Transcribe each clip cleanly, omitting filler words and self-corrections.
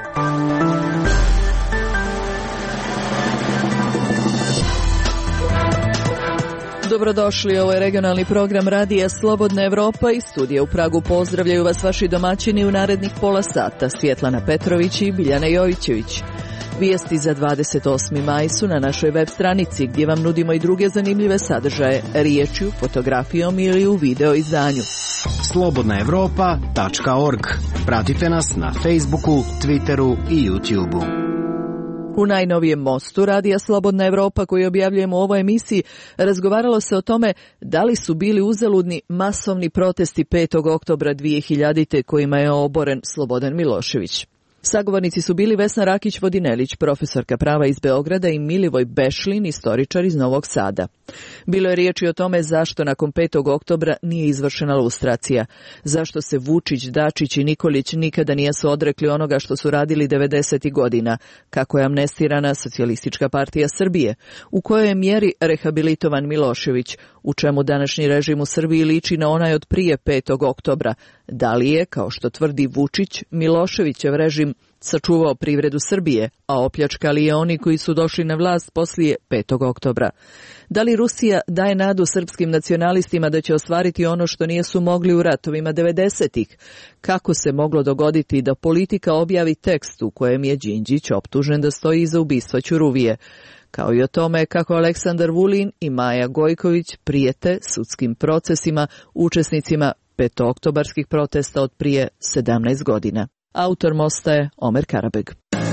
Dobrodošli, ovo je regionalni program Radija Slobodna Evropa i studija u Pragu. Pozdravljaju vas vaši domaćini u narednih pola sata, Svjetlana Petrović i Biljana Jovićević. Vijesti za 28. maj su na našoj web stranici gdje vam nudimo i druge zanimljive sadržaje, riječju, fotografijom ili u video izdanju. slobodnaevropa.org. Pratite nas na Facebooku, Twitteru i YouTubeu. U najnovijem mostu Radija Slobodna Evropa koji objavljujemo u ovoj emisiji razgovaralo se o tome da li su bili uzaludni masovni protesti 5. oktobra 2000. kojima je oboren Slobodan Milošević. Sagovornici su bili Vesna Rakić-Vodinelić, profesorka prava iz Beograda, i Milivoj Bešlin, istoričar iz Novog Sada. Bilo je riječi o tome zašto nakon 5. oktobra nije izvršena lustracija, zašto se Vučić, Dačić i Nikolić nikada nisu odrekli onoga što su radili 90. godina, kako je amnestirana Socijalistička partija Srbije, u kojoj je mjeri rehabilitovan Milošević, u čemu današnji režim u Srbiji liči na onaj od prije 5. oktobra, da li je, kao što tvrdi Vučić, Miloševićev režim sačuvao privredu Srbije, a opljačkali je oni koji su došli na vlast poslije 5. oktobra. Da li Rusija daje nadu srpskim nacionalistima da će ostvariti ono što nisu mogli u ratovima 90-ih? Kako se moglo dogoditi da Politika objavi tekst u kojem je Đinđić optužen da stoji iza ubistva Ćuruvije? Kao i o tome kako Aleksandar Vulin i Maja Gojković prijete sudskim procesima učesnicima petooktobarskih protesta od prije 17 godina. Autor mosta je Omer Karabeg.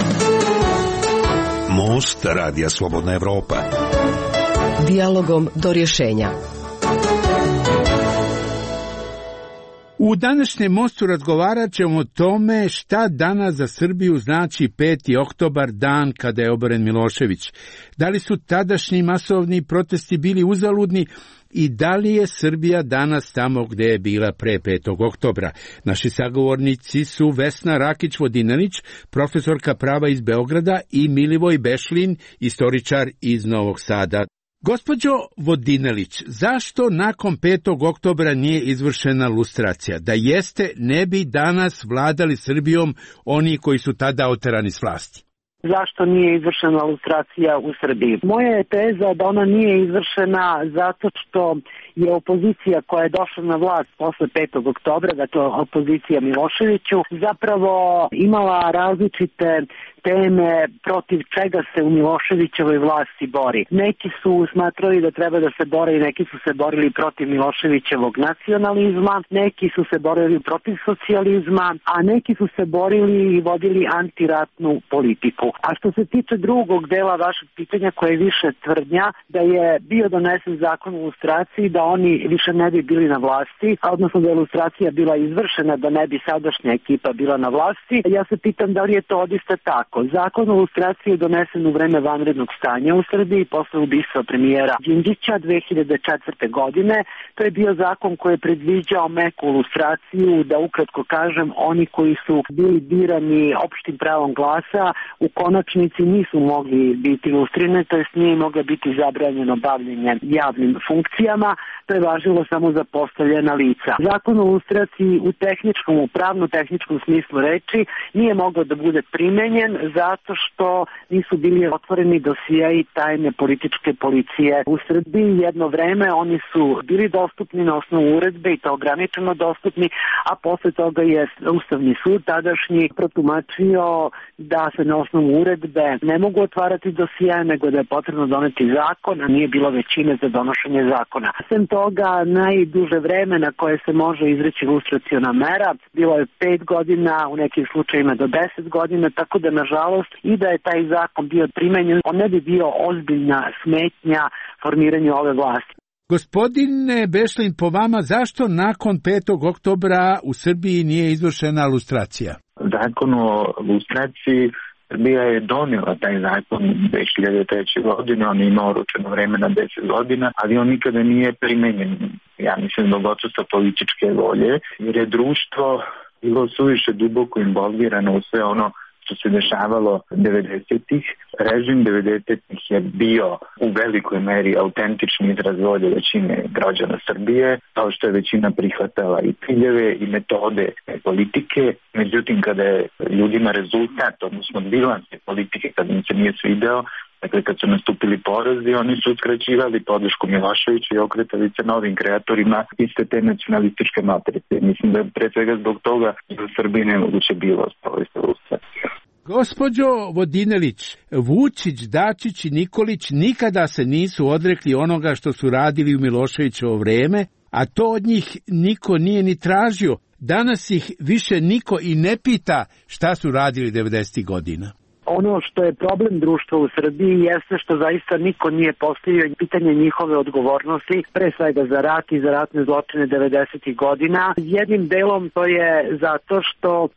Most Radija Slobodna Evropa. Dijalogom do rješenja. U današnjem mostu razgovarat ćemo o tome šta danas za Srbiju znači 5. oktobar, dan kada je oboren Milošević. Da li su tadašnji masovni protesti bili uzaludni i da li je Srbija danas tamo gdje je bila pre 5. oktobra? Naši sagovornici su Vesna Rakić-Vodinelić, profesorka prava iz Beograda, i Milivoj Bešlin, istoričar iz Novog Sada. Gospođo Vodinelić, zašto nakon 5. oktobra nije izvršena lustracija? Da jeste, ne bi danas vladali Srbijom oni koji su tada oterani s vlasti. Zašto nije izvršena lustracija u Srbiji? Moja je teza da ona nije izvršena zato što je opozicija koja je došla na vlast posle 5. oktobra, dakle opozicija Miloševiću, zapravo imala različite teme protiv čega se u Miloševićevoj vlasti bori. Neki su smatrali da treba da se bore i neki su se borili protiv Miloševićevog nacionalizma, neki su se borili protiv socijalizma, a neki su se borili i vodili antiratnu politiku. A što se tiče drugog dela vašeg pitanja, koje je više tvrdnja da je bio donesen zakon o lustraciji, da oni više ne bi bili na vlasti, odnosno da je lustracija bila izvršena, da ne bi sadašnja ekipa bila na vlasti, ja se pitam da li je to odista tako. Zakon o lustraciji je donesen u vreme vanrednog stanja u Srbiji posle ubistva premijera Đinđića 2004. godine. To je bio zakon koji je predviđao meku lustraciju, da ukratko kažem, oni koji su bili birani opštim pravom glasa u konačnici nisu mogli biti lustrirani, to jest nije moglo biti zabranjeno bavljenje javnim funkcijama. To je važilo samo za postavljena lica. Zakon o lustraciji u tehničkom, u pravno-tehničkom smislu reči nije mogao da bude primenjen zato što nisu bili otvoreni dosijei tajne političke policije u Srbiji. Jedno vreme oni su bili dostupni na osnovu uredbe i to ograničeno dostupni, a posle toga je Ustavni sud tadašnji protumačio da se na osnovu uredbe ne mogu otvarati dosije, nego da je potrebno doneti zakon, a nije bilo većine za donošenje zakona. Sem toga, najduže vreme na koje se može izreći lustraciona mera bilo je 5 godina, u nekim slučajima do 10 godina, tako da nažalost i da je taj zakon bio primenjen, on ne bi bio ozbiljna smetnja formiranju ove vlasti. Gospodine Bešlin, po vama, zašto nakon 5. oktobra u Srbiji nije izvršena lustracija? Zakon o lustraciji, Srbija je donijela taj zakon 2003. godine, on je imao oročeno vreme na 10 godina, ali on nikada nije primenjen, ja mislim, zbog odsustva političke volje, jer je društvo bilo suviše duboko involvirano u sve ono što se dešavalo 90-ih. Režim 90-ih je bio u velikoj meri autentični izraz volje većine građana Srbije, kao što je većina prihvatala i ciljeve i metode politike. Međutim, kada je ljudima rezultat, odnosno bilans politike, kada im se nije svideo, dakle, kad su nastupili porazi, oni su uskraćivali podršku Miloševiću i okretali se novim kreatorima iste te nacionalističke matrice. Mislim da je pre svega zbog toga da u Srbiji nemoguće bilo sprovesti lustraciju. Gospođo Vodinelić, Vučić, Dačić i Nikolić nikada se nisu odrekli onoga što su radili u Miloševićevo vreme, a to od njih niko nije ni tražio. Danas ih više niko i ne pita šta su radili 90. godina. Ono što je problem društva u Srbiji jeste što zaista niko nije postavio pitanje njihove odgovornosti, pre svega za rat i za ratne zločine 90. godina. Jednim delom to je zato što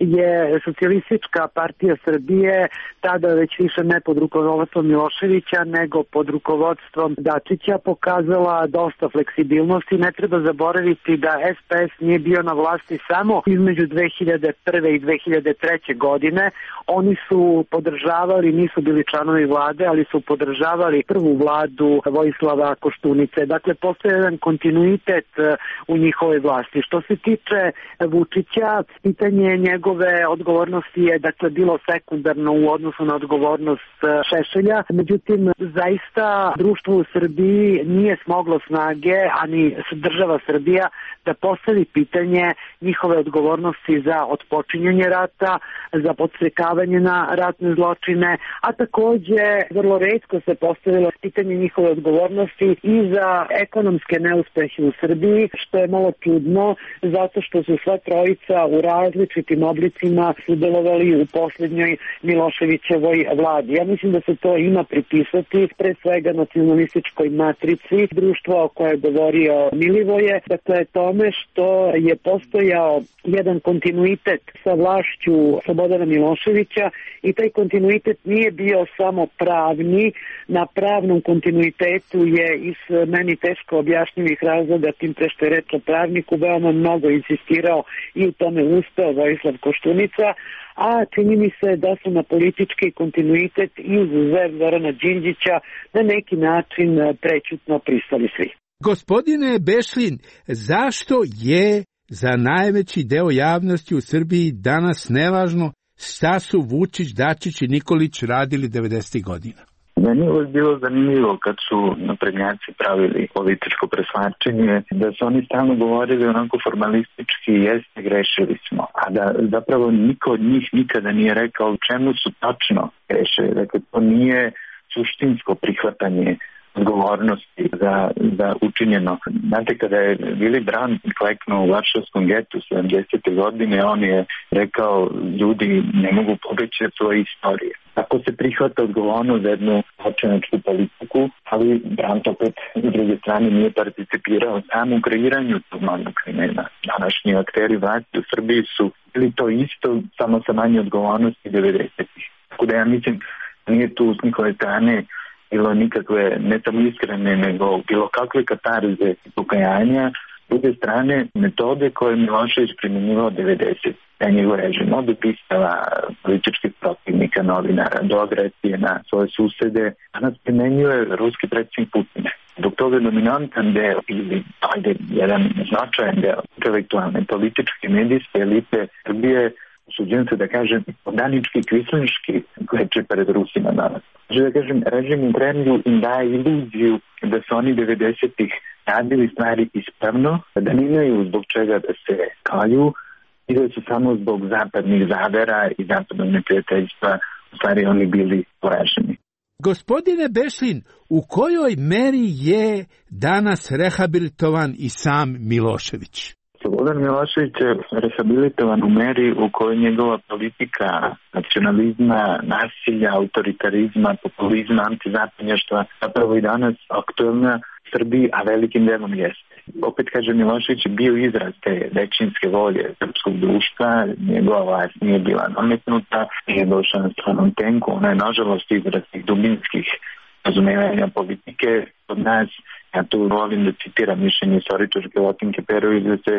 je Socijalistička partija Srbije tada već više ne pod rukovodstvom Miloševića nego pod rukovodstvom Dačića pokazala dosta fleksibilnosti. Ne treba zaboraviti da SPS nije bio na vlasti samo između 2001. i 2003. godine. Oni su podržavali, nisu bili članovi vlade, ali su podržavali prvu vladu Vojislava Koštunice. Dakle, postoji jedan kontinuitet u njihovoj vlasti. Što se tiče Vučića, pitanje njegove odgovornosti je dakle bilo sekundarno u odnosu na odgovornost Šešelja. Međutim, zaista društvo u Srbiji nije smoglo snage, ani država Srbija, da postavi pitanje njihove odgovornosti za otpočinjanje rata, za podstrekavanje na ratne zločine, a takođe vrlo retko se postavilo pitanje njihove odgovornosti i za ekonomske neuspehe u Srbiji, što je malo čudno, zato što su sva trojica u različitim oblicima sudjelovali u poslednjoj Miloševićevoj vladi. Ja mislim da se to ima pripisati pre svega nacionalističkoj matrici društva o kojoj je govorio Milivoje, dakle tome što je postojao jedan kontinuitet sa vlašću Slobodana Miloševića i taj kontinuitet nije bio samo pravni. Na pravnom kontinuitetu je iz meni teško objašnjivih razloga, tim pre što je reč o pravniku, veoma mnogo insistirao i u tome uspeo Vojislav Koštunica, a čini mi se da su na politički kontinuitet i uz Zorana Đinđića na neki način prećutno pristali svi. Gospodine Bešlin, zašto je za najveći deo javnosti u Srbiji danas nevažno šta su Vučić, Dačić i Nikolić radili 90. godina? Meni je bilo zanimljivo kad su naprednjaci pravili političko preslačenje, da su oni stalno govorili onako formalistički, jeste, grešili smo, a da zapravo niko od njih nikada nije rekao u čemu su tačno grešili. Dakle, to nije suštinsko prihvatanje odgovornosti za učinjeno. Znate, kada je Willy Brandt kleknuo u Varšavskom getu 70. godine, on je rekao, ljudi ne mogu pobeći od svoje istorije. Tako se prihvata odgovornost za jednu zločinačku politiku, ali Brandt opet s druge strane nije participirao samo u kreiranju tog manjeg krimena. Današnji akteri vlasti u Srbiji su bili to isto, samo sa manje odgovornosti 90-ih. Tako da ja mislim, nije tu s njihove strane bilo nikakve, ne samo iskrene, nego bilo kakve katarze i pokajanja. S druge strane, metode koje je Milošević primjenjivao 90. da njegov režim od upistava političkih protivnika, novinara, do agresije na svoje susede, danas primenjuje ruski predsjednik Putin. Dok toga dominantan deo ili jedan značajan deo intelektualne, političke, medijske elite Srbije, usuđujem se da kažem, podanički, kvislinški kleče pred Rusima danas. Znači da kažem, režim u Kremlju im daje iluziju da su oni 90-ih radili stvari ispravno, da nemaju zbog čega da se kalju i da su samo zbog zapadnih zavera i zapadnog neprijateljstva u stvari oni bili poraženi. Gospodine Bešlin, u kojoj meri je danas rehabilitovan i sam Milošević? Slobodan Milošević je rehabilitovan u meri u kojoj njegova politika nacionalizma, nasilja, autoritarizma, populizma, antizapadnjaštva zapravo i danas aktuelna Srbiji, a velikim delom jeste. Opet kažem, Milošević je bio izraz te većinske volje srpskog društva, njegova vlast nije bila nametnuta, nije došla na stranom tenku, ona je nažalost izraz tih dubinskih razumevanja politike od nas. Ja tu volim da citiram mišljenje istoričarke Lotinke Perović da se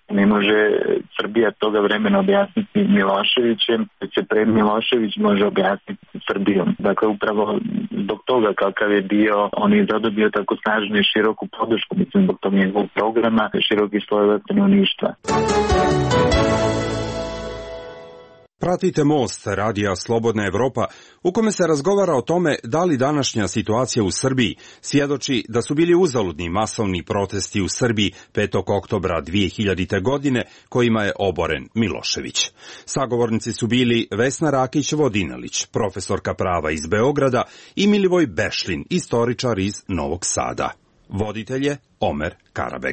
Ne može Srbija toga vremena objasniti Miloševićem, već se pred Milošević može objasniti Srbijom. Dakle, upravo zbog toga kakav je bio, on je zadobio tako snažnu i široku podršku, mislim, zbog tog njegovog programa, široki slojeva stanovništva. Pratite Most, radija Slobodna Evropa, u kome se razgovara o tome da li današnja situacija u Srbiji svjedoči da su bili uzaludni masovni protesti u Srbiji 5. oktobra 2000. godine kojima je oboren Milošević. Sagovornici su bili Vesna Rakić-Vodinelić, profesorka prava iz Beograda, i Milivoj Bešlin, istoričar iz Novog Sada. Voditelj je Omer Karabeg.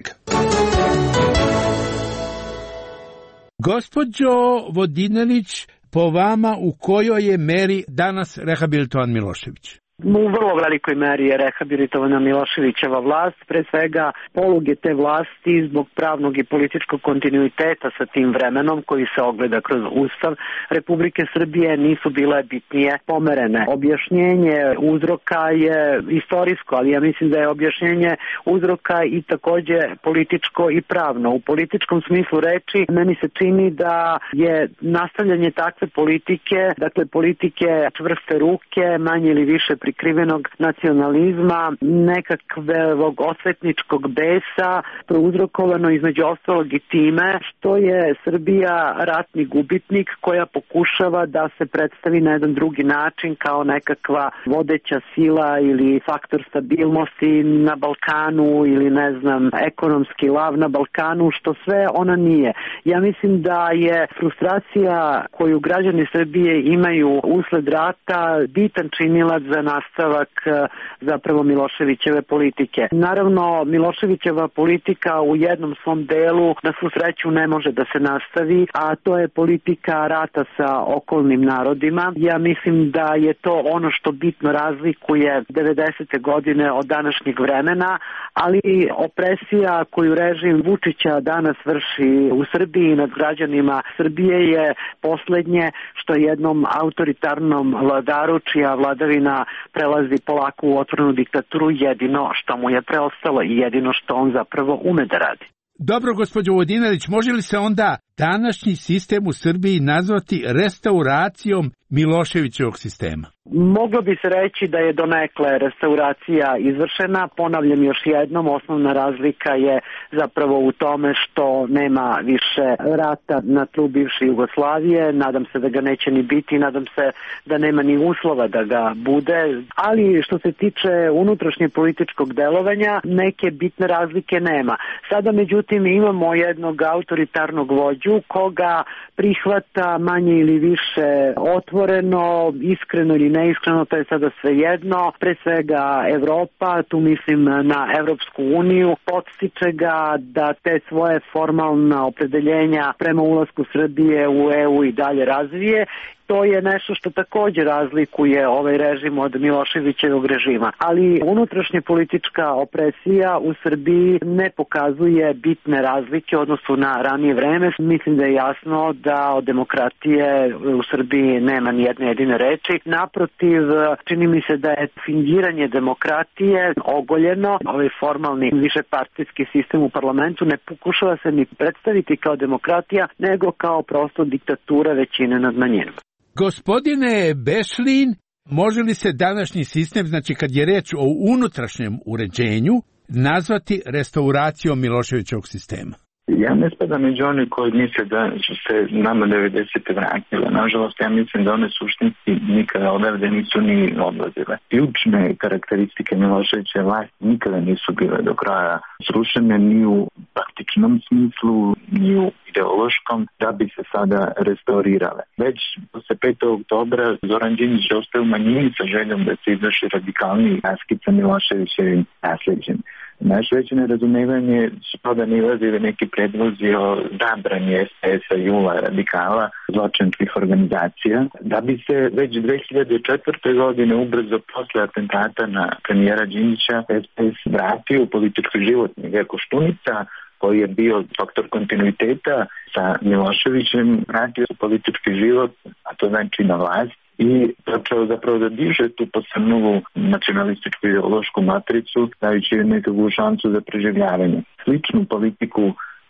Gospođo Vodinelić, po vama u kojoj je meri danas rehabilitovan Milošević? U vrlo velikoj meri je rehabilitovana Miloševićeva vlast, pre svega poluge te vlasti zbog pravnog i političkog kontinuiteta sa tim vremenom koji se ogleda kroz Ustav Republike Srbije nisu bile bitnije pomerene. Objašnjenje uzroka je istorijsko, ali ja mislim da je objašnjenje uzroka i takođe političko i pravno. U političkom smislu reči meni se čini da je nastavljanje takve politike, dakle politike čvrste ruke, manje ili više prikrivenog nacionalizma, nekakvog osvetničkog besa, prouzrokovano između ostalog i time što je Srbija ratni gubitnik koja pokušava da se predstavi na jedan drugi način kao nekakva vodeća sila ili faktor stabilnosti na Balkanu ili ne znam, ekonomski lav na Balkanu, što sve ona nije. Ja mislim da je frustracija koju građani Srbije imaju usled rata bitan činilac za nastavak zapravo Miloševićeve politike. Naravno, Miloševićeva politika u jednom svom delu na svu sreću ne može da se nastavi, a to je politika rata sa okolnim narodima. Ja mislim da je to ono što bitno razlikuje 90. godine od današnjeg vremena, ali opresija koju režim Vučića danas vrši u Srbiji nad građanima Srbije je poslednje što jednom autoritarnom vladaru čija vladavina prelazi polako u otvorenu diktaturu jedino što mu je preostalo i jedino što on zapravo ume da radi. Dobro, gospođo Vodinelić, može li se onda današnji sistem u Srbiji nazvati restauracijom Miloševićevog sistema? Moglo bi se reći da je donekle restauracija izvršena. Ponavljam još jednom, osnovna razlika je zapravo u tome što nema više rata na tlu bivše Jugoslavije. Nadam se da ga neće ni biti, nadam se da nema ni uslova da ga bude. Ali što se tiče unutrašnje političkog delovanja, neke bitne razlike nema. Sada međutim imamo jednog autoritarnog vođu koga prihvata manje ili više otvoreno, iskreno ili neiskreno, to je sada svejedno. Pre svega Evropa, tu mislim na Evropsku uniju, podstiče ga da te svoje formalna opredeljenja prema ulasku Srbije u EU i dalje razvije. To je nešto što također razlikuje ovaj režim od Miloševićevog režima. Ali unutrašnja politička opresija u Srbiji ne pokazuje bitne razlike u odnosu na ranije vreme. Mislim da je jasno da od demokratije u Srbiji nema ni jedne jedine reči. Naprotiv, čini mi se da je fingiranje demokratije ogoljeno. Ovaj formalni višepartijski sistem u parlamentu ne pokušava se ni predstaviti kao demokratija, nego kao prosto diktatura većine nad manjinom. Gospodine Bešlin, može li se današnji sistem, znači kad je reč o unutrašnjem uređenju, nazvati restauracijom Miloševićevog sistema? Ja ne spadam među oni koji misle da su se nama 90. vratile. Nažalost, ja mislim da one suštinski nikada odavde nisu ni odlazile. Ključne karakteristike Miloševićeve vlasti nikada nisu bile do kraja srušene ni u praktičnom smislu, ni u ideološkom, da bi se sada restaurirale. Već posle 5. oktobra Zoran Đinđić ostaje u manjini sa željom da se izvrši radikalni raskid sa Miloševićevim nasleđem. Naše veće nerazumevanje su to da nilazili neki predlozi o zabrani SPS-a i ULA radikala, zločinačkih organizacija, da bi se već 2004. godine ubrzo posle atentata na premijera Đinđića SPS vratio u politički život. Miljenko Štunica, koji je bio faktor kontinuiteta sa Miloševićem, vratio se politički život, a to znači na vlast, i počeo zapravo da diže tu posrnulu nacionalističku ideološku matricu, dajući nekakvu šansu za preživljavanje. Sličnu politiku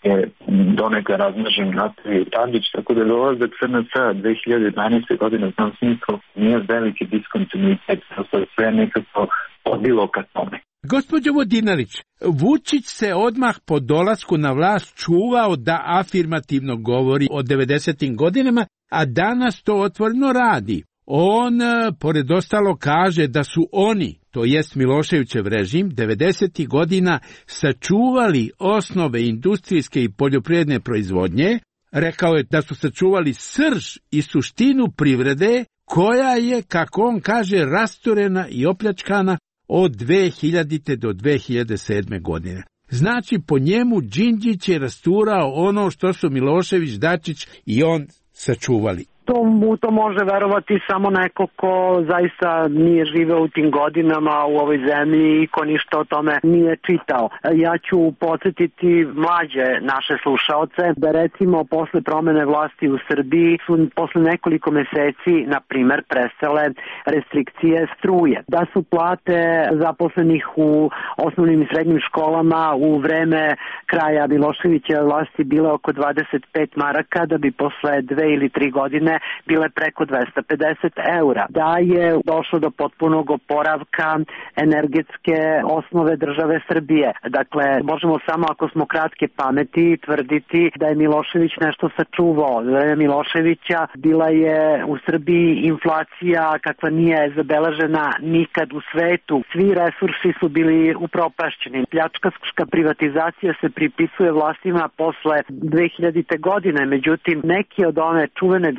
je donekle razmržen nastavio Tadić, tako da dolazak SNS 2012. godine u tom smislu nije veliki diskontinuitet, sve nekako odbilo ka tome. Gospođo Vodinelić, Vučić se odmah po dolasku na vlast čuvao da afirmativno govori o 90. godinama, a danas to otvoreno radi. On, pored ostalo, kaže da su oni, to jest Miloševićev režim, 90. godina sačuvali osnove industrijske i poljoprivredne proizvodnje. Rekao je da su sačuvali srž i suštinu privrede, koja je, kako on kaže, rasturena i opljačkana od 2000. do 2007. godine. Znači, po njemu Đinđić je rasturao ono što su Milošević, Dačić i on sačuvali. To može verovati samo neko ko zaista nije živeo u tim godinama u ovoj zemlji i ko ništa o tome nije čitao. Ja ću podsjetiti mlađe naše slušaoce da recimo posle promene vlasti u Srbiji su posle nekoliko meseci, na primer, prestale restrikcije struje. Da su plate zaposlenih u osnovnim i srednjim školama u vreme kraja Miloševićeve vlasti bile oko 25 maraka, da bi posle 2 ili 3 godine bile preko 250 eura. Da je došlo do potpunog oporavka energetske osnove države Srbije. Dakle, možemo samo ako smo kratke pameti tvrditi da je Milošević nešto sačuvao. Za vreme Miloševića bila je u Srbiji inflacija kakva nije zabeležena nikad u svetu. Svi resursi su bili upropašćeni. Pljačkaška privatizacija se pripisuje vlastima posle 2000. godine, međutim neki od one čuvene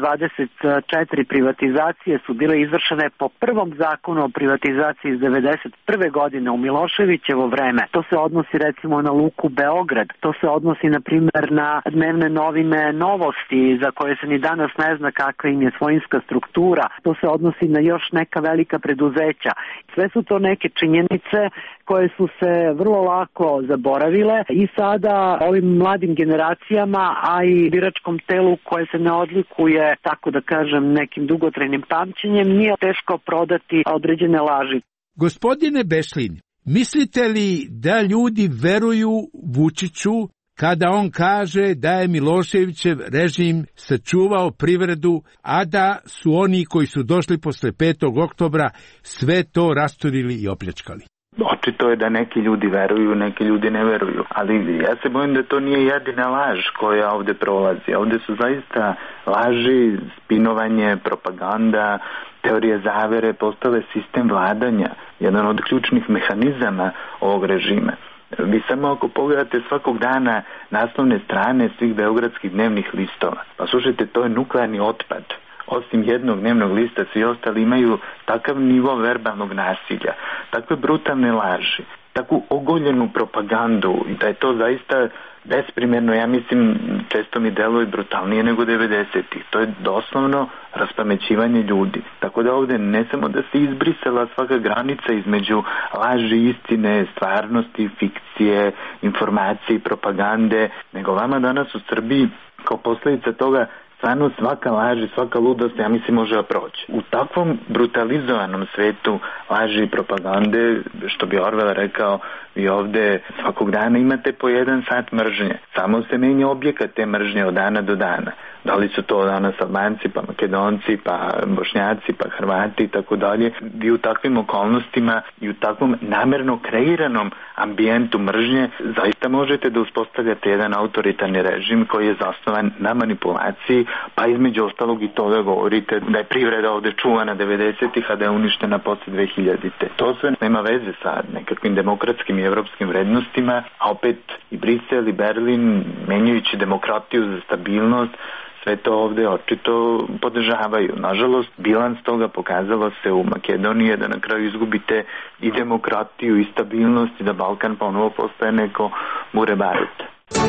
24 privatizacije su bile izvršene po prvom zakonu o privatizaciji iz 1991. godine u Miloševićevo vreme. To se odnosi recimo na Luku Beograd, to se odnosi na primjer na dnevne novine Novosti za koje se ni danas ne zna kakva im je svojinska struktura, to se odnosi na još neka velika preduzeća. Sve su to neke činjenice koje su se vrlo lako zaboravile i sada ovim mladim generacijama, a i biračkom telu koje se ne odlikuje, tako da kažem, nekim dugotrajnim pamćenjem, nije teško prodati određene laži. Gospodine Bešlin, mislite li da ljudi veruju Vučiću kada on kaže da je Miloševićev režim sačuvao privredu, a da su oni koji su došli posle 5. oktobra sve to rasturili i opljačkali? Očito je da neki ljudi veruju, neki ljudi ne veruju, ali ja se bojim da to nije jedina laž koja ovde prolazi. Ovde su zaista laži, spinovanje, propaganda, teorije zavere postale sistem vladanja, jedan od ključnih mehanizama ovog režima. Vi samo ako pogledate svakog dana naslovne strane svih beogradskih dnevnih listova, pa slušajte, to je nuklearni otpad. Osim jednog dnevnog lista, svi ostali imaju takav nivo verbalnog nasilja, takve brutalne laži, takvu ogoljenu propagandu, da je to zaista besprimerno, ja mislim, često mi deluje brutalnije nego 90-ih. To je doslovno raspamećivanje ljudi. Tako da ovde ne samo da se izbrisala svaka granica između laži, istine, stvarnosti, fikcije, informacije i propagande, nego vama danas u Srbiji kao posljedica toga stvarno svaka laž i svaka ludost, ja mislim, može da proći. U takvom brutalizovanom svetu laži i propagande, što bi Orwell rekao, vi ovde svakog dana imate po 1 sat mržnje. Samo se menja objekat te mržnje od dana do dana. Da li su to danas Albanci, pa Makedonci, pa Bošnjaci, pa Hrvati i tako dalje. Vi u takvim okolnostima i u takvom namerno kreiranom ambijentu mržnje zaista možete da uspostavljate jedan autoritarni režim koji je zasnovan na manipulaciji, pa između ostalog i toga govorite da je privreda ovde čuvana 90-ih, a da je uništena posle 2000-te. To sve nema veze sa nekakvim demokratskim i evropskim vrednostima, a opet i Brisel i Berlin, menjajući demokratiju za stabilnost, sve to ovde očito podržavaju. Nažalost, bilans toga pokazalo se u Makedoniji da na kraju izgubite i demokratiju i stabilnost i da Balkan ponovo postaje neko bure barut.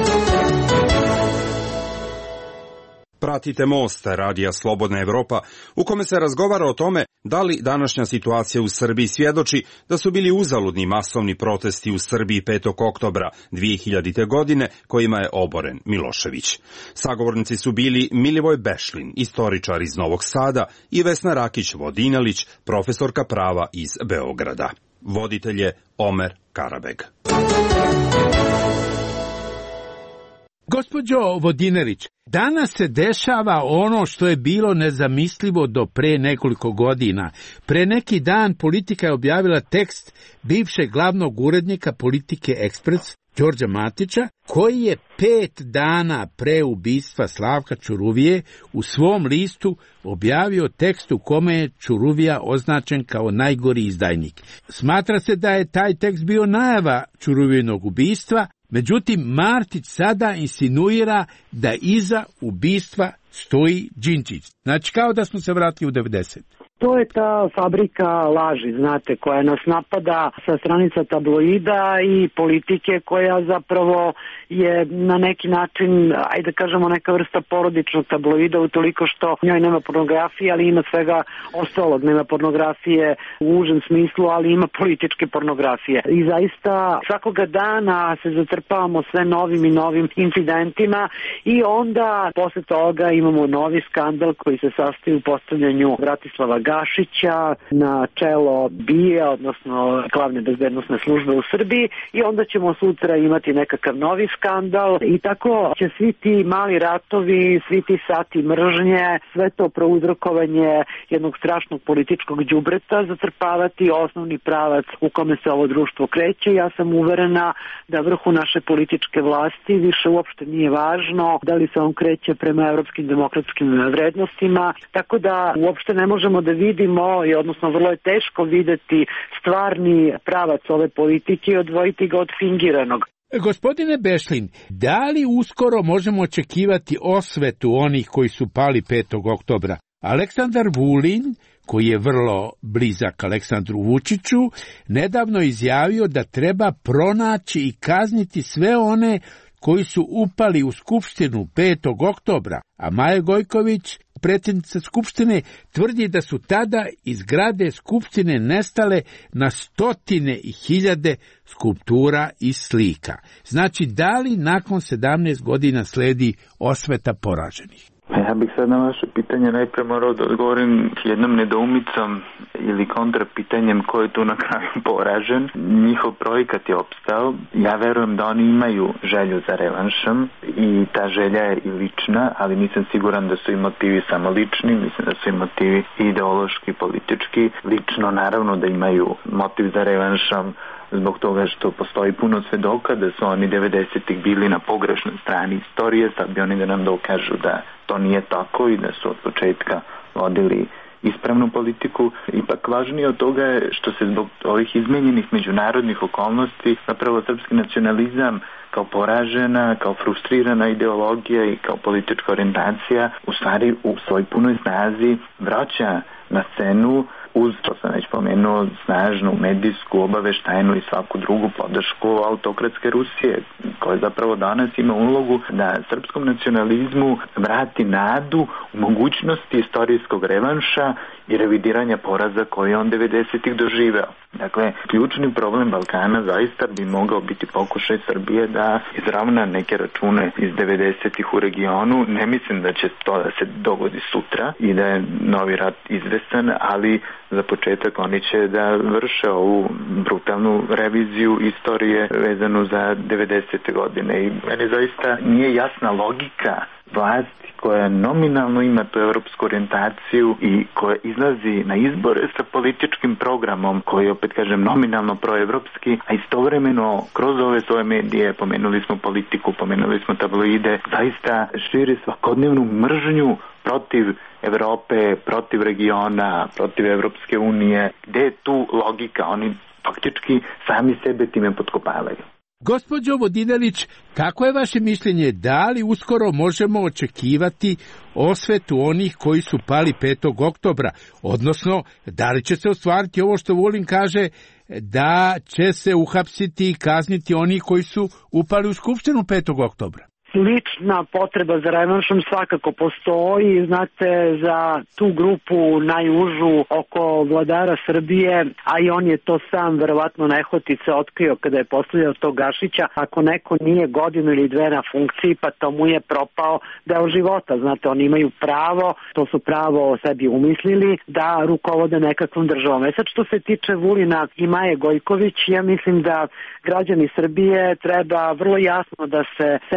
Pratite Most, radija Slobodna Evropa, u kome se razgovara o tome da li današnja situacija u Srbiji svjedoči da su bili uzaludni masovni protesti u Srbiji 5. oktobra 2000. godine kojima je oboren Milošević. Sagovornici su bili Milivoj Bešlin, istoričar iz Novog Sada, i Vesna Rakić-Vodinelić, profesorka prava iz Beograda. Voditelj je Omer Karabeg. Gospođo Vodinelić, danas se dešava ono što je bilo nezamislivo do pre nekoliko godina. Pre neki dan Politika je objavila tekst bivšeg glavnog urednika Politike Ekspres, Đorđa Matića, koji je 5 dana pre ubistva Slavka Ćuruvije u svom listu objavio tekst u kome je Ćuruvija označen kao najgori izdajnik. Smatra se da je taj tekst bio najava Ćuruvijinog ubistva, međutim Martić sada insinuira da iza ubistva stoji Đinđić. Znači kao da smo se vratili u 90. To je ta fabrika laži, znate, koja nas napada sa stranica tabloida i Politike, koja zapravo je na neki način, ajde kažemo, neka vrsta porodičnog tabloida, utoliko što njoj nema pornografije, ali ima svega ostalog. Nema pornografije u užem smislu, ali ima političke pornografije. I zaista svakoga dana se zatrpavamo sve novim i novim incidentima i onda posle toga imamo novi skandal koji se sastoji u postavljanju Bratislava Gašića na čelo BIA, odnosno glavne bezbednosne službe u Srbiji, i onda ćemo sutra imati nekakav novi skandal i tako će svi ti mali ratovi, svi ti sati mržnje, sve to prouzrokovanje jednog strašnog političkog đubreta zatrpavati osnovni pravac u kome se ovo društvo kreće. Ja sam uverena da vrhu naše političke vlasti više uopšte nije važno da li se on kreće prema evropskim demokratskim vrednostima, tako da uopšte ne možemo da vidimo, odnosno vrlo je teško videti stvarni pravac ove politike i odvojiti ga od fingiranog. Gospodine Bešlin, da li uskoro možemo očekivati osvetu onih koji su pali 5. oktobra? Aleksandar Vulin, koji je vrlo blizak Aleksandru Vučiću, nedavno izjavio da treba pronaći i kazniti sve one koji su upali u Skupštinu 5. oktobra, a Maja Gojković, predsjednica Skupštine, tvrdi da su tada iz zgrade Skupštine nestale na stotine i hiljade skulptura i slika. Znači, da li nakon 17 godina sledi osveta poraženih? Ja bih sad na vaše pitanje najpre morao da odgovorim jednom nedoumicom ili kontrapitanjem ko je tu na kraju poražen. Njihov projekat je opstao. Ja verujem da oni imaju želju za revanšom i ta želja je i lična, ali nisam siguran da su i motivi samo lični, mislim da su i motivi ideološki, politički. Lično naravno da imaju motiv za revanšom zbog toga što postoji puno svedoka da su oni 90-ih bili na pogrešnoj strani istorije, sad bi oni da nam dokažu da to nije tako i da su od početka vodili ispravnu politiku. Ipak važnije od toga je što se zbog ovih izmenjenih međunarodnih okolnosti zapravo srpski nacionalizam kao poražena, kao frustrirana ideologija i kao politička orijentacija u stvari u svoj punoj snazi vraća na scenu uz, to sam već pomenuo, snažnu medijsku, obaveštajnu i svaku drugu podršku autokratske Rusije, koja zapravo danas ima ulogu da srpskom nacionalizmu vrati nadu u mogućnosti istorijskog revanša i revidiranja poraza koje on 90-ih doživeo. Dakle, ključni problem Balkana zaista bi mogao biti pokušaj Srbije da izravna neke račune iz 90-ih u regionu. Ne mislim da će to da se dogodi sutra i da je novi rat izvestan, ali za početak oni će da vrše ovu brutalnu reviziju istorije vezanu za 90. godine. I meni zaista nije jasna logika vlasti koja nominalno ima tu evropsku orijentaciju i koja izlazi na izbore sa političkim programom koji je, opet kažem, nominalno proevropski, a istovremeno kroz ove svoje medije, pomenuli smo Politiku, pomenuli smo tabloide, zaista širi svakodnevnu mržnju protiv Evrope, protiv regiona, protiv Evropske unije. Gde je tu logika? Oni faktički sami sebe time potkopavaju. Gospođo Vodinelić, kako je vaše mišljenje, da li uskoro možemo očekivati osvetu onih koji su pali 5. oktobra, odnosno da li će se ostvariti ovo što Vulin kaže, da će se uhapsiti i kazniti oni koji su upali u Skupštinu 5. oktobra? Lična potreba za revanšom svakako postoji, znate, za tu grupu najužu oko vladara Srbije, a i on je to sam verovatno nehotice otkrio kada je postavljao tog Gašića. Ako neko nije godinu ili dve na funkciji, pa to mu je propao deo života. Znate, oni imaju pravo, to su pravo sebi umislili, da rukovode nekakvom državom. Sad što se tiče Vulina i Maje Gojković, ja mislim da građani Srbije treba vrlo jasno da se sete njih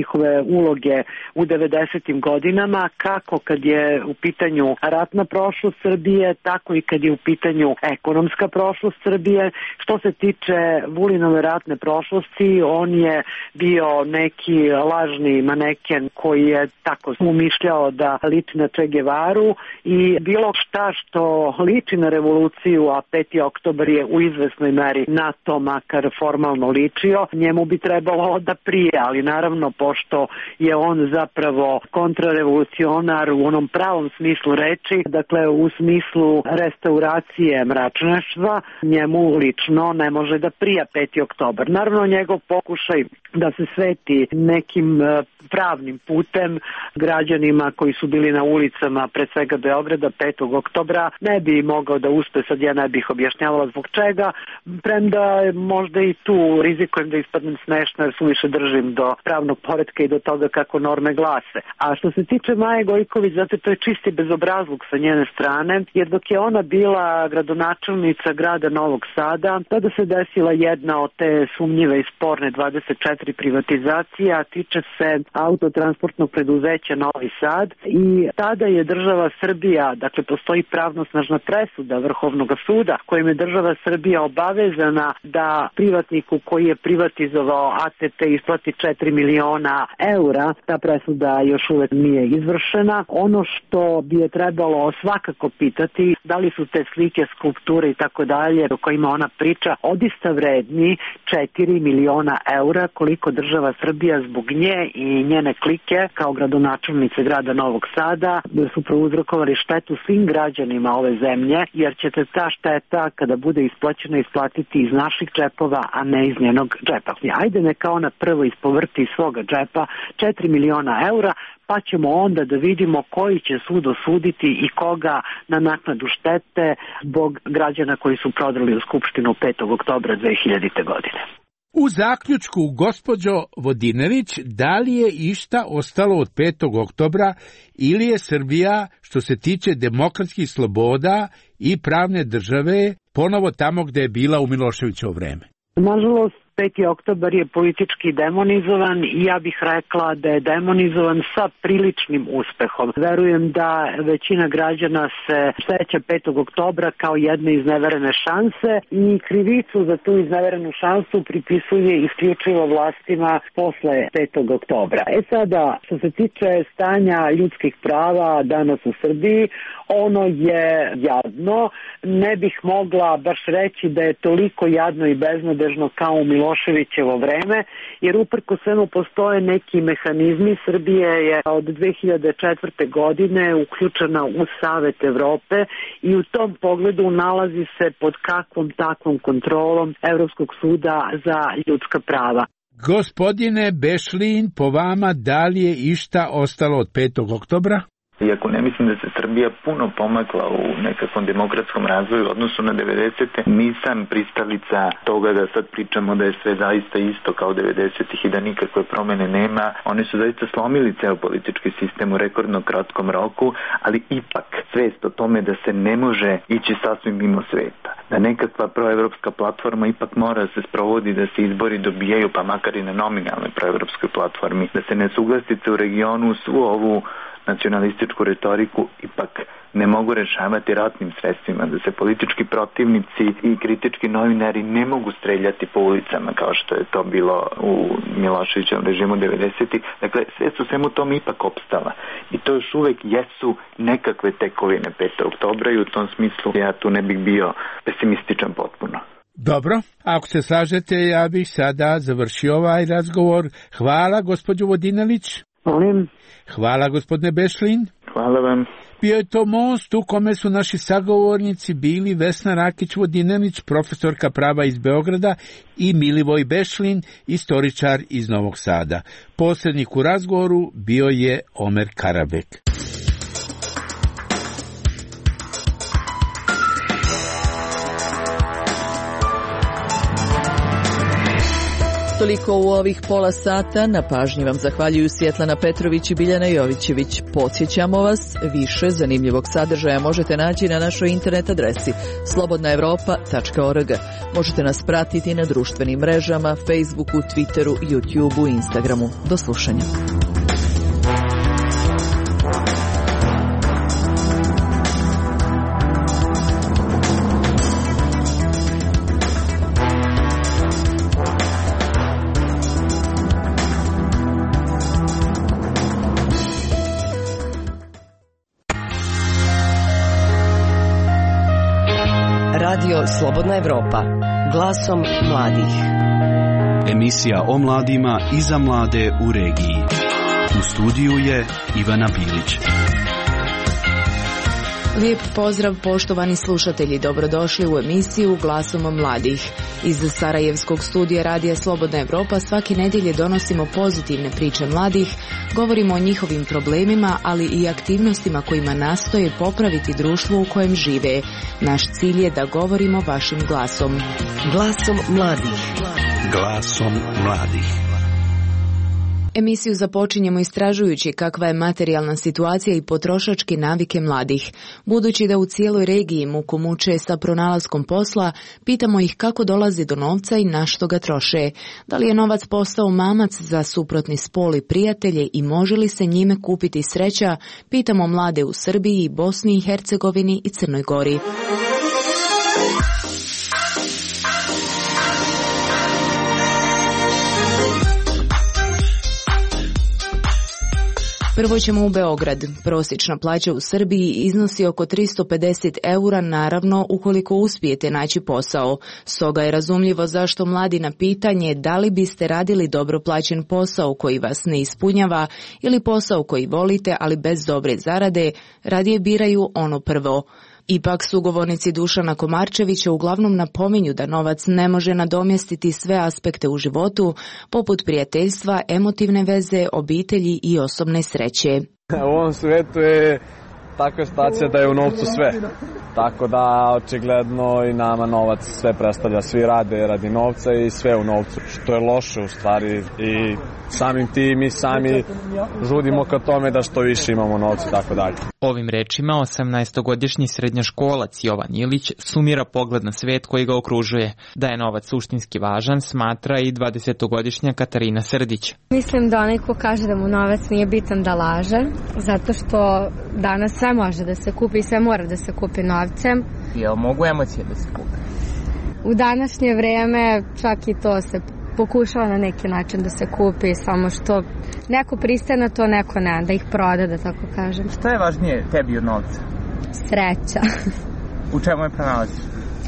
njihove uloge u 90. godinama, kako kad je u pitanju ratna prošlost Srbije, tako i kad je u pitanju ekonomska prošlost Srbije. Što se tiče Vulinove ratne prošlosti, on je bio neki lažni maneken koji je tako umišljao da liči na Che Guevaru i bilo šta što liči na revoluciju, a 5. oktobar je u izvesnoj meri na to makar formalno ličio, njemu bi trebalo da prije, ali naravno pošto je on zapravo kontrarevolucionar u onom pravom smislu reči, dakle u smislu restauracije mračnjaštva, njemu lično ne može da prija 5. oktobar. Naravno njegov pokušaj da se sveti nekim pravnim putem građanima koji su bili na ulicama pre svega Beograda 5. oktobra ne bi mogao da uspe, sad ja ne bih objašnjavala zbog čega, premda možda i tu rizikujem da ispadnem smešno jer suviše držim do pravnog poretka i do toga kako norme glase. A što se tiče Maje Gojković, zato to je čisti bezobrazluk sa njene strane, jer dok je ona bila gradonačelnica grada Novog Sada, tada se desila jedna od te sumnjive i sporne 24 privatizacije, a tiče se autotransportnog preduzeća Novi Sad i tada je država Srbija, dakle postoji pravnosnažna presuda Vrhovnog suda kojim je država Srbija obavezana da privatniku koji je privatizovao ATT isplati 4 miliona eura. Ta presuda još uvek nije izvršena. Ono što bi je trebalo svakako pitati, da li su te slike, skulpture i tako dalje o kojima ona priča odista vredni 4 miliona eura, koliko država Srbija zbog nje i njene klike kao gradonačelnice grada Novog Sada su prouzrokovali štetu svim građanima ove zemlje, jer ćete ta šteta kada bude isplaćena isplatiti iz naših džepova, a ne iz njenog džepa. Ajde neka ona prvo ispovrti iz svoga džepa 4 miliona eura, pa ćemo onda da vidimo koji će sud osuditi i koga na naknadu štete zbog građana koji su prodrali u Skupštinu 5. oktobra 2000. godine. U zaključku, gospođo Vodinelić, da li je išta ostalo od 5. oktobra ili je Srbija, što se tiče demokratskih sloboda i pravne države, ponovo tamo gde je bila u Miloševićevo vreme? Nažalost, 5. oktobar je politički demonizovan i ja bih rekla da je demonizovan sa priličnim uspehom. Verujem da većina građana se seća 5. oktobra kao jedne izneverene šanse i krivicu za tu izneverenu šansu pripisuje isključivo vlastima posle 5. oktobra. Sada, što se tiče stanja ljudskih prava danas u Srbiji, ono je jadno. Ne bih mogla baš reći da je toliko jadno i beznadežno kao u Miloševićevo vreme, jer uprko svemu postoje neki mehanizmi. Srbija je od 2004. godine uključena u Savet Evrope i u tom pogledu nalazi se pod kakvom takvom kontrolom Evropskog suda za ljudska prava. Gospodine Bešlin, po vama da li je išta ostalo od 5. oktobra? Iako ne mislim da se Srbija puno pomakla u nekakvom demokratskom razvoju u odnosu na 90. nisam pristalica toga da sad pričamo da je sve zaista isto kao 90-ih i da nikakve promene nema. Oni su zaista slomili ceo politički sistem u rekordno kratkom roku, ali ipak svest o tome da se ne može ići sasvim mimo sveta. Da nekakva proevropska platforma ipak mora da se sprovodi, da se izbori dobijaju, pa makar i na nominalnoj proevropskoj platformi. Da se nesuglasice u regionu svu ovu nacionalističku retoriku ipak ne mogu rešavati ratnim sredstvima, da se politički protivnici i kritički novinari ne mogu streljati po ulicama kao što je to bilo u Miloševićevom režimu 90-ih. Dakle, sve su svemu tom ipak opstala. I to još uvek jesu nekakve tekovine 5. oktobra i u tom smislu ja tu ne bih bio pesimističan potpuno. Dobro, ako se slažete, ja bih sada završio ovaj razgovor. Hvala, gospođo Vodinelić. Molim. Hvala, gospodine Bešlin. Hvala vam. Bio je to most u kome su naši sagovornici bili Vesna Rakić-Vodinelić, profesorka prava iz Beograda, i Milivoj Bešlin, istoričar iz Novog Sada. Posrednik u razgovoru bio je Omer Karabek. Toliko u ovih pola sata. Na pažnji vam zahvaljuju Svjetlana Petrović i Biljana Jovićević. Podsjećamo vas, više zanimljivog sadržaja možete naći na našoj internet adresi slobodnaevropa.org. Možete nas pratiti na društvenim mrežama, Facebooku, Twitteru, YouTubeu i Instagramu. Do slušanja. Radio Slobodna Evropa. Glasom mladih. Emisija o mladima i za mlade u regiji. U studiju je Ivana Bilić. Lijep pozdrav poštovani slušatelji, dobrodošli u emisiju Glasom mladih. Iz Sarajevskog studija Radija Slobodna Evropa svake nedjelje donosimo pozitivne priče mladih, govorimo o njihovim problemima, ali i aktivnostima kojima nastoje popraviti društvo u kojem žive. Naš cilj je da govorimo vašim glasom. Glasom mladih. Glasom mladih. Emisiju započinjemo istražujući kakva je materijalna situacija i potrošačke navike mladih. Budući da u cijeloj regiji muku muče sa pronalaskom posla, pitamo ih kako dolazi do novca i na što ga troše. Da li je novac postao mamac za suprotni spol i prijatelje i može li se njime kupiti sreća, pitamo mlade u Srbiji, Bosni i Hercegovini i Crnoj Gori. Prvo ćemo u Beograd. Prosječna plaća u Srbiji iznosi oko 350 eura, naravno ukoliko uspijete naći posao. Stoga je razumljivo zašto mladi na pitanje da li biste radili dobro plaćen posao koji vas ne ispunjava ili posao koji volite ali bez dobre zarade, radije biraju ono prvo. Ipak sugovornici Dušana Komarčevića uglavnom napominju da novac ne može nadomjestiti sve aspekte u životu, poput prijateljstva, emotivne veze, obitelji i osobne sreće. U ovom svijetu je takva situacija da je u novcu sve. Tako da očigledno i nama novac sve predstavlja. Svi rade radi novca i sve u novcu, što je loše u stvari. I samim tim mi sami žudimo ka tome da što više imamo novca i tako dalje. Ovim rečima 18-godišnji srednjoškolac Jovan Ilić sumira pogled na svet koji ga okružuje. Da je novac suštinski važan, smatra i 20-godišnja Katarina Srdić. Mislim da onaj ko kaže da mu novac nije bitan da laže, zato što danas sve može da se kupi i sve mora da se kupi novcem. Jel mogu emocije da se kupe? U današnje vrijeme čak i to se pokušava na neki način da se kupi, samo što neko pristaje na to, neko ne, da ih proda, da tako kažem. Šta je važnije tebi od novca? Sreća. U čemu je pronalaziš?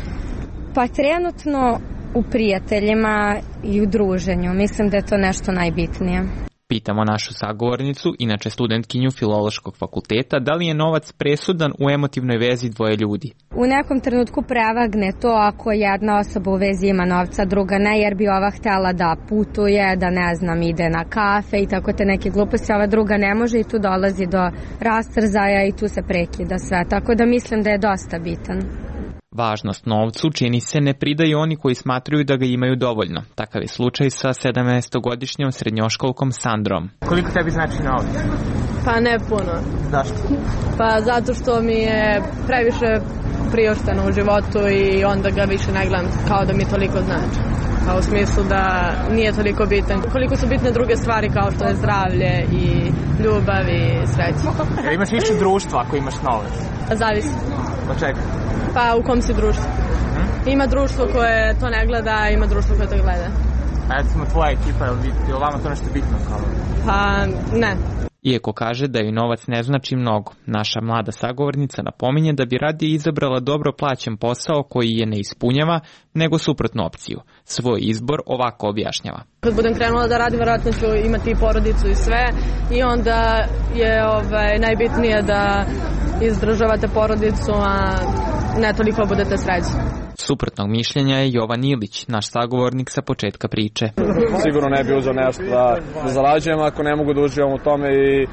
Pa trenutno u prijateljima i u druženju. Mislim da je to nešto najbitnije. Pitamo našu sagovornicu, inače studentkinju Filološkog fakulteta, da li je novac presudan u emotivnoj vezi dvoje ljudi? U nekom trenutku prevagne to ako jedna osoba u vezi ima novca, druga ne, jer bi ova htjela da putuje, da ne znam, ide na kafe i tako te neke gluposti, ova druga ne može i tu dolazi do rastrzaja i tu se prekida sve. Tako da mislim da je dosta bitan. Važnost novcu čini se ne pridaju oni koji smatraju da ga imaju dovoljno. Takav je slučaj sa 17-godišnjom srednjoškolkom Sandrom. Koliko tebi znači novac? Pa ne puno. Zašto? Pa zato što mi je previše priušteno u životu i onda ga više ne gledam kao da mi toliko znači. Kao u smislu da nije toliko bitan. Koliko su bitne druge stvari kao što je zdravlje i ljubav i sreća. Jel imaš više društva ako imaš novac? Zavisi. Od čega? Pa u kom si društvu? Ima društvo koje to ne gleda, ima društvo koje to gleda. A recimo tvoja ekipa, je li vama to nešto bitno? Pa ne. Iako kaže da joj novac ne znači mnogo, naša mlada sagovornica napominje da bi radije izabrala dobro plaćen posao koji je ne ispunjava, nego suprotnu opciju. Svoj izbor ovako objašnjava. Kad budem krenula da radim, vjerojatno ću imati i porodicu i sve, i onda je najbitnije da izdržavate porodicu, a ne toliko budete srećni. Suprotnog mišljenja je Jovan Ilić, naš sagovornik sa početka priče. Sigurno ne bi uzeo nešto da zarađujem ako ne mogu da uživam u tome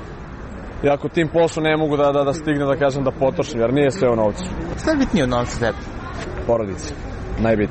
i ako tim poslu ne mogu da stigne da kažem da potrošim, jer nije sve u novcu. Šta je bitnije od novca tebi? Porodica, najbitnije.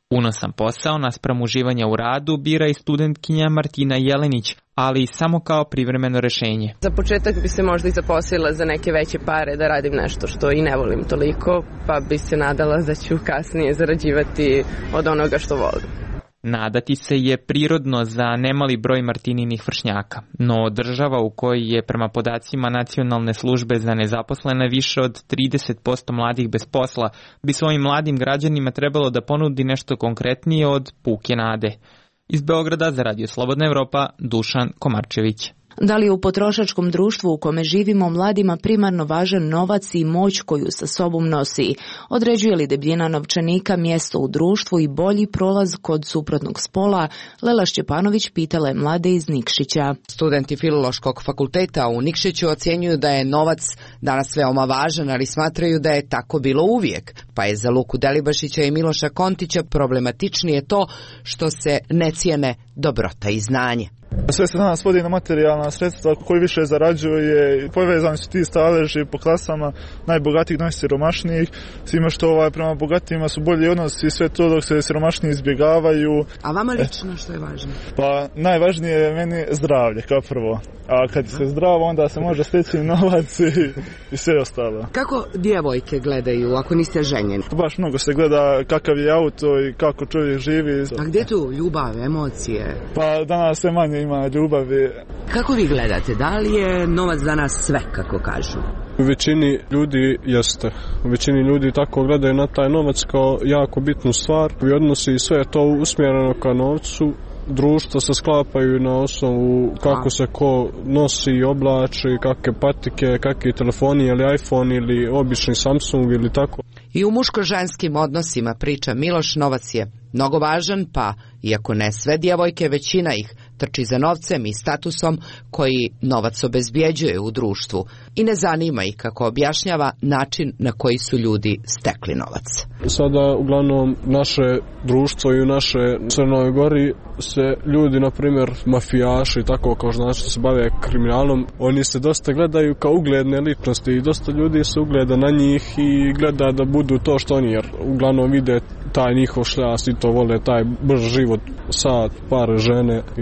Unosan posao naspram uživanja u radu bira i studentkinja Martina Jelenić, ali samo kao privremeno rešenje. Za početak bi se možda i zaposlila za neke veće pare da radim nešto što i ne volim toliko, pa bi se nadala da ću kasnije zarađivati od onoga što volim. Nadati se je prirodno za nemali broj Martininih vršnjaka, no država u kojoj je prema podacima Nacionalne službe za nezaposlene više od 30% mladih bez posla bi svojim mladim građanima trebalo da ponudi nešto konkretnije od puke nade. Iz Beograda za Radio Slobodna Evropa, Dušan Komarčević. Da li je u potrošačkom društvu u kome živimo mladima primarno važan novac i moć koju sa sobom nosi? Određuje li debljina novčanika mjesto u društvu i bolji prolaz kod suprotnog spola? Lela Šćepanović pitala je mlade iz Nikšića. Studenti Filološkog fakulteta u Nikšiću ocjenjuju da je novac danas veoma važan, ali smatraju da je tako bilo uvijek. Pa je za Luku Delibašića i Miloša Kontića problematičnije to što se ne cijene dobrota i znanje. Sve se danas vodi na materijalna sredstva, koji više zarađuje, povezani su ti staleži po klasama najbogatijih, najsiromašnijih, s time što prema bogatijima su bolji odnosi i sve to dok se siromašniji izbjegavaju. A vama lično što je važno? Pa najvažnije je meni zdravlje kao prvo. A kad se zdravo, onda se može steći novac i sve ostalo. Kako djevojke gledaju ako niste ženjeni? Baš mnogo se gleda kakav je auto i kako čovjek živi. A gdje tu ljubav, emocije? Pa danas sve manje ima ljubavi. Kako vi gledate? Da li je novac danas sve, kako kažu? U većini ljudi jeste. U većini ljudi tako gledaju na taj novac kao jako bitnu stvar. I odnosi sve je to usmjereno ka novcu. Društva se sklapaju na osnovu kako se ko nosi i oblači, kakve patike, kakvi telefoni, ili iPhone ili obični Samsung ili tako. I u muško-ženskim odnosima, priča Miloš, novac je mnogo važan, pa iako ne sve djevojke, većina ih trči za novcem i statusom koji novac obezbjeđuje u društvu i ne zanima ih, kako objašnjava, način na koji su ljudi stekli novac. Sada uglavnom naše društvo i u naše Crnoj Gori se ljudi, na primjer mafijaši, tako kao znači što se bave kriminalom, oni se dosta gledaju kao ugledne ličnosti i dosta ljudi se ugleda na njih i gleda da budu to što oni, jer uglavnom vide taj njihov šljas i to vole, taj brz život, sad, par žene i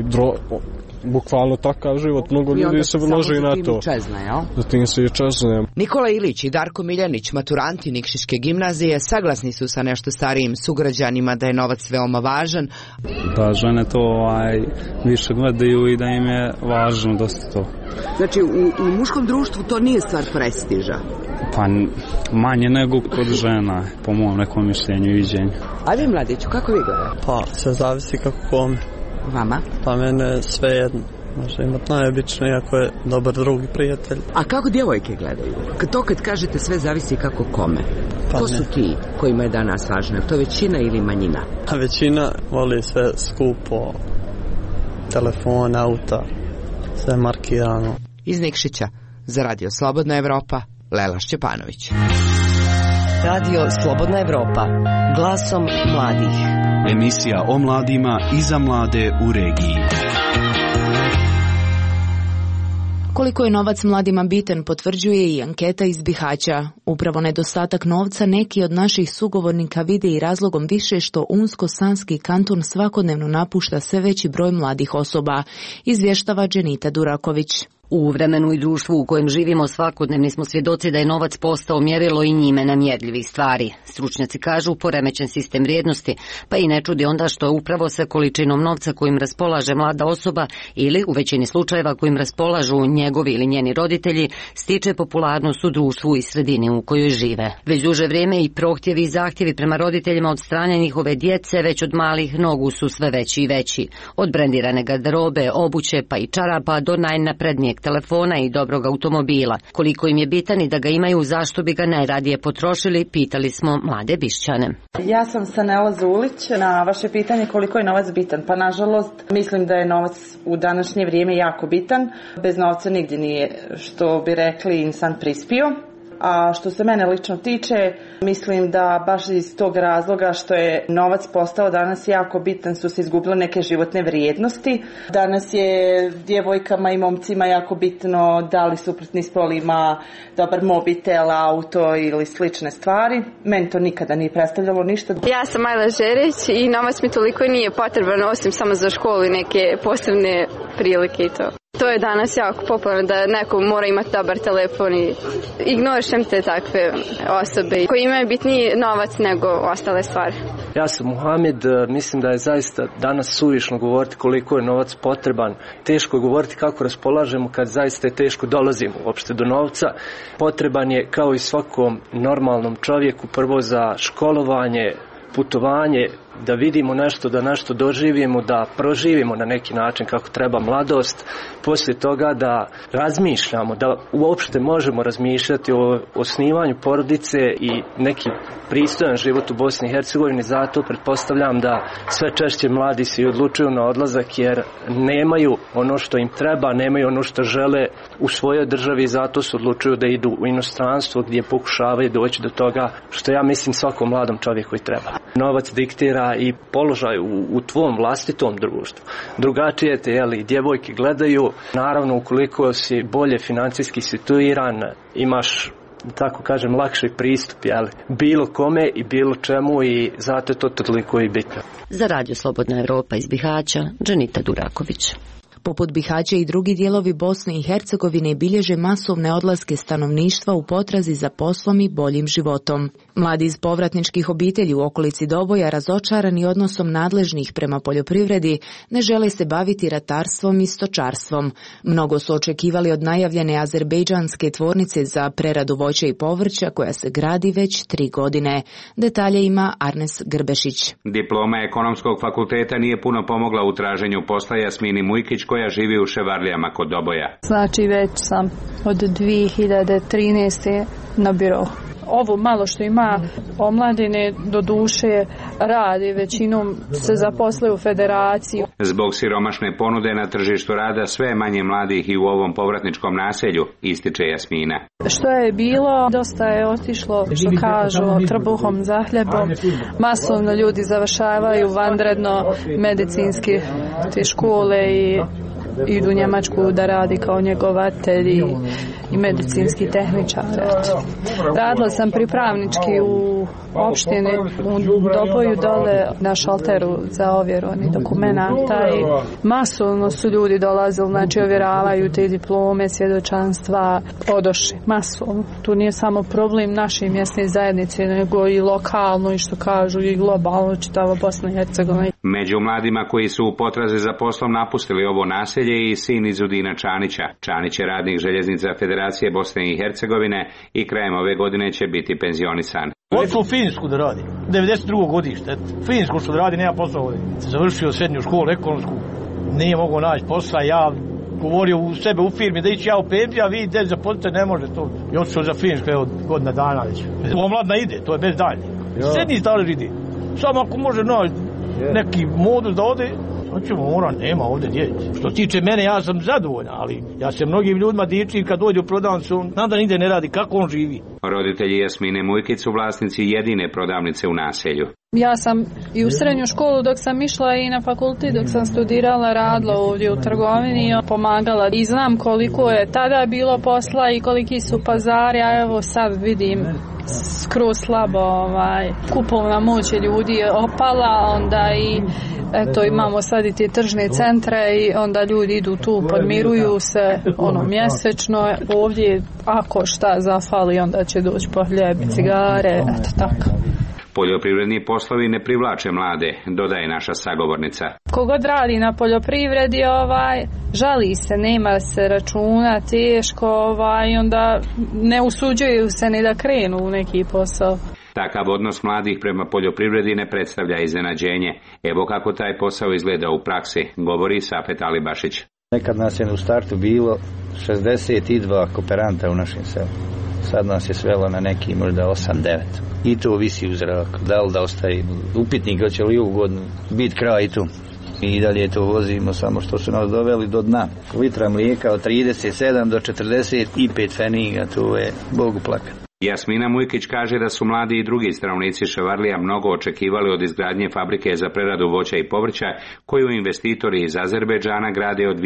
bukvalno takav život, mnogo ljudi se vloži na to. Zatim se i čezne. Nikola Ilić i Darko Miljanić, maturanti Nikšićke gimnazije, saglasni su sa nešto starijim sugrađanima da je novac veoma važan. Da žene to više gledaju i da im je važno dosta to. Znači u muškom društvu to nije stvar prestiža? Pa manje nego kod žena, po mom nekom mišljenju i viđenju. A vi, mladiću, kako vi gledate? Pa sve zavisi kako kome. Vama? Pa mene sve jedno. Može imati najobičnije ako je dobar drug i prijatelj. A kako djevojke gledaju? To kad kažete sve zavisi kako kome. Pa ko su ti kojima je danas važno? To većina ili manjina? A većina voli sve skupo. Telefon, auta, sve markirano. Iz Nikšića za Radio Slobodna Evropa, Lela Šćepanović. Radio Slobodna Evropa, glasom mladih. Emisija o mladima i za mlade u regiji. Koliko je novac mladima bitan potvrđuje i anketa iz Bihaća. Upravo nedostatak novca neki od naših sugovornika vide i razlogom više što Unsko-Sanski kanton svakodnevno napušta sve veći broj mladih osoba, izvještava Dženita Duraković. U vremenu i društvu u kojem živimo svakodnevni smo svjedoci da je novac postao mjerilo i njime namjerljivih stvari. Stručnjaci kažu poremećen sistem vrijednosti, pa i ne čudi onda što upravo sa količinom novca kojim raspolaže mlada osoba ili u većini slučajeva kojim raspolažu njegovi ili njeni roditelji stiče popularnost u društvu i sredini u kojoj žive. Već duže vrijeme i prohtjevi i zahtjevi prema roditeljima od strane njihove djece već od malih nogu su sve veći i veći. Od brendirane garderobe, obuće pa i čarapa do najnaprednijeg telefona i dobrog automobila. Koliko im je bitan i da ga imaju, zašto bi ga najradije potrošili, pitali smo mlade Bišćane. Ja sam Sanela Zulić. Na vaše pitanje koliko je novac bitan, pa nažalost mislim da je novac u današnje vrijeme jako bitan. Bez novca nigdje nije, što bi rekli, insan prispio. A što se mene lično tiče, mislim da baš iz tog razloga što je novac postao danas jako bitan su se izgubile neke životne vrijednosti. Danas je djevojkama i momcima jako bitno da li suprotni spol ima dobar mobitel, auto ili slične stvari. Meni to nikada nije predstavljalo ništa. Ja sam Majla Žerić i novac mi toliko nije potreban osim samo za školu i neke posebne prilike i to. To je danas jako popularno da neko mora imati dobar telefon i ignorišem te takve osobe koji imaju bitniji novac nego ostale stvari. Ja sam Muhamed, mislim da je zaista danas suvišno govoriti koliko je novac potreban. Teško je govoriti kako raspolažemo kad zaista je teško dolazimo uopšte do novca. Potreban je kao i svakom normalnom čovjeku prvo za školovanje, putovanje, da vidimo nešto, da nešto doživimo, da proživimo na neki način kako treba mladost, poslije toga da razmišljamo, da uopšte možemo razmišljati o osnivanju porodice i neki pristojan život u Bosni i Hercegovini. Zato pretpostavljam da sve češće mladi se odlučuju na odlazak jer nemaju ono što im treba, nemaju ono što žele u svojoj državi, zato se odlučuju da idu u inostranstvo gdje pokušavaju doći do toga što ja mislim svakom mladom čovjeku i treba. Novac diktira i položaj u tvom vlastitom društvu. Drugačije te, djevojke gledaju, naravno ukoliko si bolje financijski situiran, imaš, tako kažem, lakši pristup, bilo kome i bilo čemu i zato je to toliko i bitno. Za Radio Slobodna Evropa iz Bihaća, Dženita Duraković. Poput Bihaća i drugi dijelovi Bosne i Hercegovine bilježe masovne odlaske stanovništva u potrazi za poslom i boljim životom. Mladi iz povratničkih obitelji u okolici Doboja, razočarani odnosom nadležnih prema poljoprivredi, ne žele se baviti ratarstvom i stočarstvom. Mnogo su očekivali od najavljene azerbejdžanske tvornice za preradu voća i povrća koja se gradi već 3 godine. Detalje ima Arnes Grbešić. Diploma ekonomskog fakulteta nije puno pomogla u traženju posla Jasmini Mujkić koja živi u Ševarlijama kod Doboja. Znači već sam od 2013. na birou. Ovo malo što ima omladine do duše radi, većinom se zaposle u federaciju. Zbog siromašne ponude na tržištu rada sve manje mladih i u ovom povratničkom naselju, ističe Jasmina. Što je bilo, dosta je otišlo, što kažu, trbuhom za hljebom. Masovno ljudi završavaju vanredno medicinski te škole i idu u Njemačku da radi kao njegovatelji i medicinski tehničar. Radila sam pripravnički u opštini u Doboju dole na šalteru za ovjeru dokumenata i masovno su ljudi dolazili, znači ovjeravaju te diplome, svjedočanstva, odošli masovno. Tu nije samo problem naše mjesne zajednice, nego i lokalno i što kažu i globalno čitava Bosna i Hercegovina. Među mladima koji su u potrazi za poslom napustili ovo naselje i sin Izudina Čanića. Čanić je radnik željeznica Federacije Bosne i Hercegovine i krajem ove godine će biti penzionisan. Otišao u Finsku da radi, 92. godište, Finsku što da radi, nema posla ovdje. Završio srednju školu ekonomsku, nije mogao naći posla, ja govorio u sebe u firmi da ići ja u penziju, a vi zaposlite ne može to. I otišao za Finsku, evo godina dana već. Omladna ide, to je bez dalje. Srednji stalež ide, samo ako može naći neki modus da ode, nema ovdje djeci. Što tiče mene, ja sam zadovoljan, ali ja se mnogim ljudima dičim kad dođu u prodavnicu, znam da nigde ne radi, kako on živi. Roditelji Jasmine Mujkić su vlasnici jedine prodavnice u naselju. Ja sam i u srednju školu dok sam išla i na fakultet dok sam studirala, radila ovdje u trgovini, pomagala i znam koliko je tada bilo posla i koliki su pazari, a evo sad vidim skroz slabo, kupovna moć ljudi je opala, onda i eto imamo sad i te tržne centre i onda ljudi idu tu, podmiruju se mjesečno, ovdje ako šta zafali onda će doći po hljeb, cigare, eto tako. Poljoprivredni poslovi ne privlače mlade, dodaje naša sagovornica. Kogod radi na poljoprivredi, žali se, nema se računa, teško, i onda ne usuđuju se ni da krenu u neki posao. Takav odnos mladih prema poljoprivredi ne predstavlja iznenađenje. Evo kako taj posao izgleda u praksi, govori Safet Alibašić. Nekad nas je u startu bilo 62 kooperanta u našem selu. Sad nas je svelo na neki možda 8-9. I to visi u zraku. Da li da ostaje upitnik, hoće li ovu godinu biti kraj i tu. i dalje to vozimo, samo što su nas doveli do dna. Litra mlijeka od 37 do 45 pfeniga, to je Bogu plakat. Jasmina Mujkić kaže da su mladi i drugi stanovnici Ševarlija mnogo očekivali od izgradnje fabrike za preradu voća i povrća koju investitori iz Azerbejdžana grade od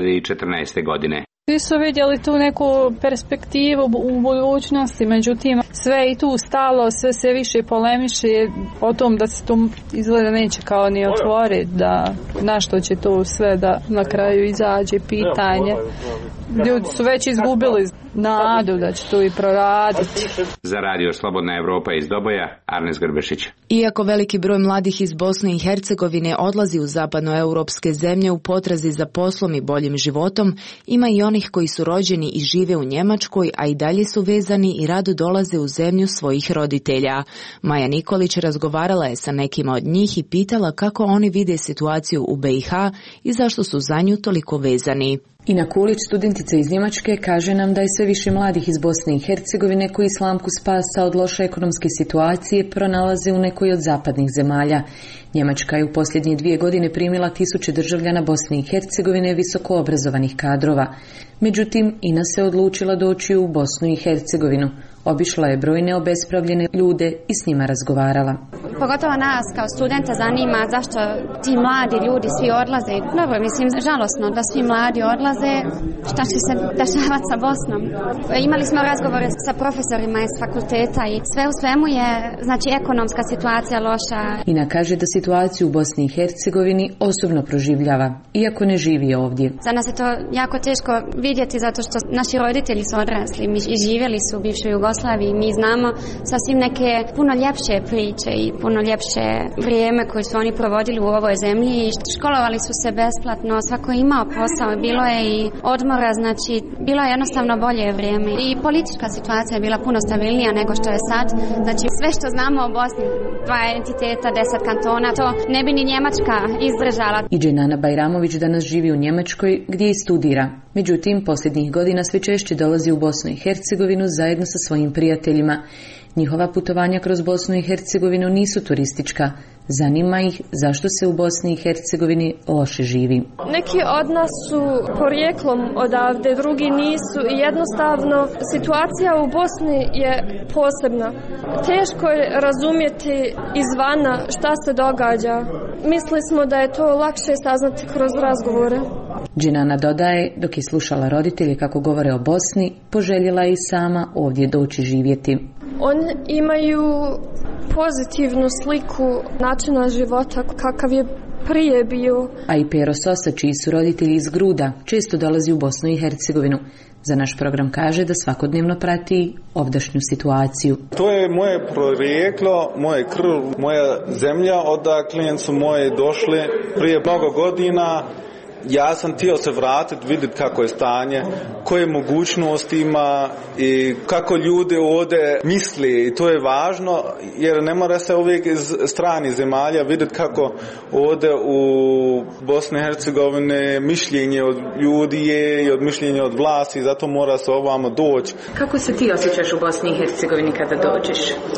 2014. godine. Svi su vidjeli tu neku perspektivu u budućnosti, međutim sve i tu stalo, sve se više polemiše o tom da se to izgleda neće kao ni otvoriti, da na što će to sve da na kraju izađe pitanje. Ljudi su već izgubili nadu da će to i proraditi. Za radio Slobodna Evropa iz Doboja, Arnes Grbešić. Iako veliki broj mladih iz Bosne i Hercegovine odlazi u zapadnoeuropske zemlje u potrazi za poslom i boljim životom, ima i onih koji su rođeni i žive u Njemačkoj, a i dalje su vezani i rado dolaze u zemlju svojih roditelja. Maja Nikolić razgovarala je sa nekima od njih i pitala kako oni vide situaciju u BiH i zašto su za nju toliko vezani. Ina Kulić, studentica iz Njemačke, kaže nam da je sve više mladih iz Bosne i Hercegovine koji slamku spasa od loše ekonomske situacije pronalaze u nekoj od zapadnih zemalja. Njemačka je u posljednje 2 godine primila 1000 državljana Bosne i Hercegovine visoko obrazovanih kadrova. Međutim, Ina se odlučila doći u Bosnu i Hercegovinu. Obišla je brojne obespravljene ljude i s njima razgovarala. Pogotovo nas kao studenta zanima zašto ti mladi ljudi svi odlaze. Dobro, mislim, žalosno da svi mladi odlaze. Šta će se dešavati sa Bosnom? Imali smo razgovore sa profesorima iz fakulteta i sve u svemu je, znači, ekonomska situacija loša. Ina kaže da situaciju u Bosni i Hercegovini osobno proživljava, iako ne živi ovdje. Za nas je to jako teško vidjeti zato što naši roditelji su odrasli i živjeli su u bivšoj Jugoslaviji. Mi znamo sasvim neke puno ljepše priče i puno ljepše vrijeme koje su oni provodili u ovoj zemlji i školovali su se besplatno, svako je imao posao, bilo je i odmora, znači bilo je jednostavno bolje vrijeme i politička situacija je bila puno stabilnija nego što je sad. Znači sve što znamo o Bosni, 2 entiteta, 10 kantona, to ne bi ni Njemačka izdržala. I Dženana Bajramović danas živi u Njemačkoj gdje i studira. Međutim, posljednjih godina sve češće dolazi u Bosnu i Hercegovinu zajedno sa svojim prijateljima. Njihova putovanja kroz Bosnu i Hercegovinu nisu turistička. Zanima ih zašto se u Bosni i Hercegovini loše živi. Neki od nas su porijeklom odavde, drugi nisu i jednostavno situacija u Bosni je posebna. Teško je razumjeti izvana šta se događa. Mislili smo da je to lakše saznati kroz razgovore. Dženana dodaje, dok je slušala roditelje kako govore o Bosni, poželjela je i sama ovdje doći živjeti. Oni imaju pozitivnu sliku načina života kakav je prije bio. A i Pero Sosa, čiji su roditelji iz Gruda, često dolazi u Bosnu i Hercegovinu. Za naš program kaže da svakodnevno prati ovdašnju situaciju. To je moje porijeklo, moje krv, moja zemlja, odakle su moje došli prije mnogo godina. Ja sam htio se vratiti, vidjeti kako je stanje, koje mogućnosti ima i kako ljudi ovdje misli. I to je važno jer ne mora se uvijek iz stranih zemalja vidjeti kako ovdje u Bosni i Hercegovine mišljenje od ljudi je i od mišljenja od vlasti, zato mora se ovamo doći. Kako se ti osjećaš u Bosni i Hercegovini kada dođeš?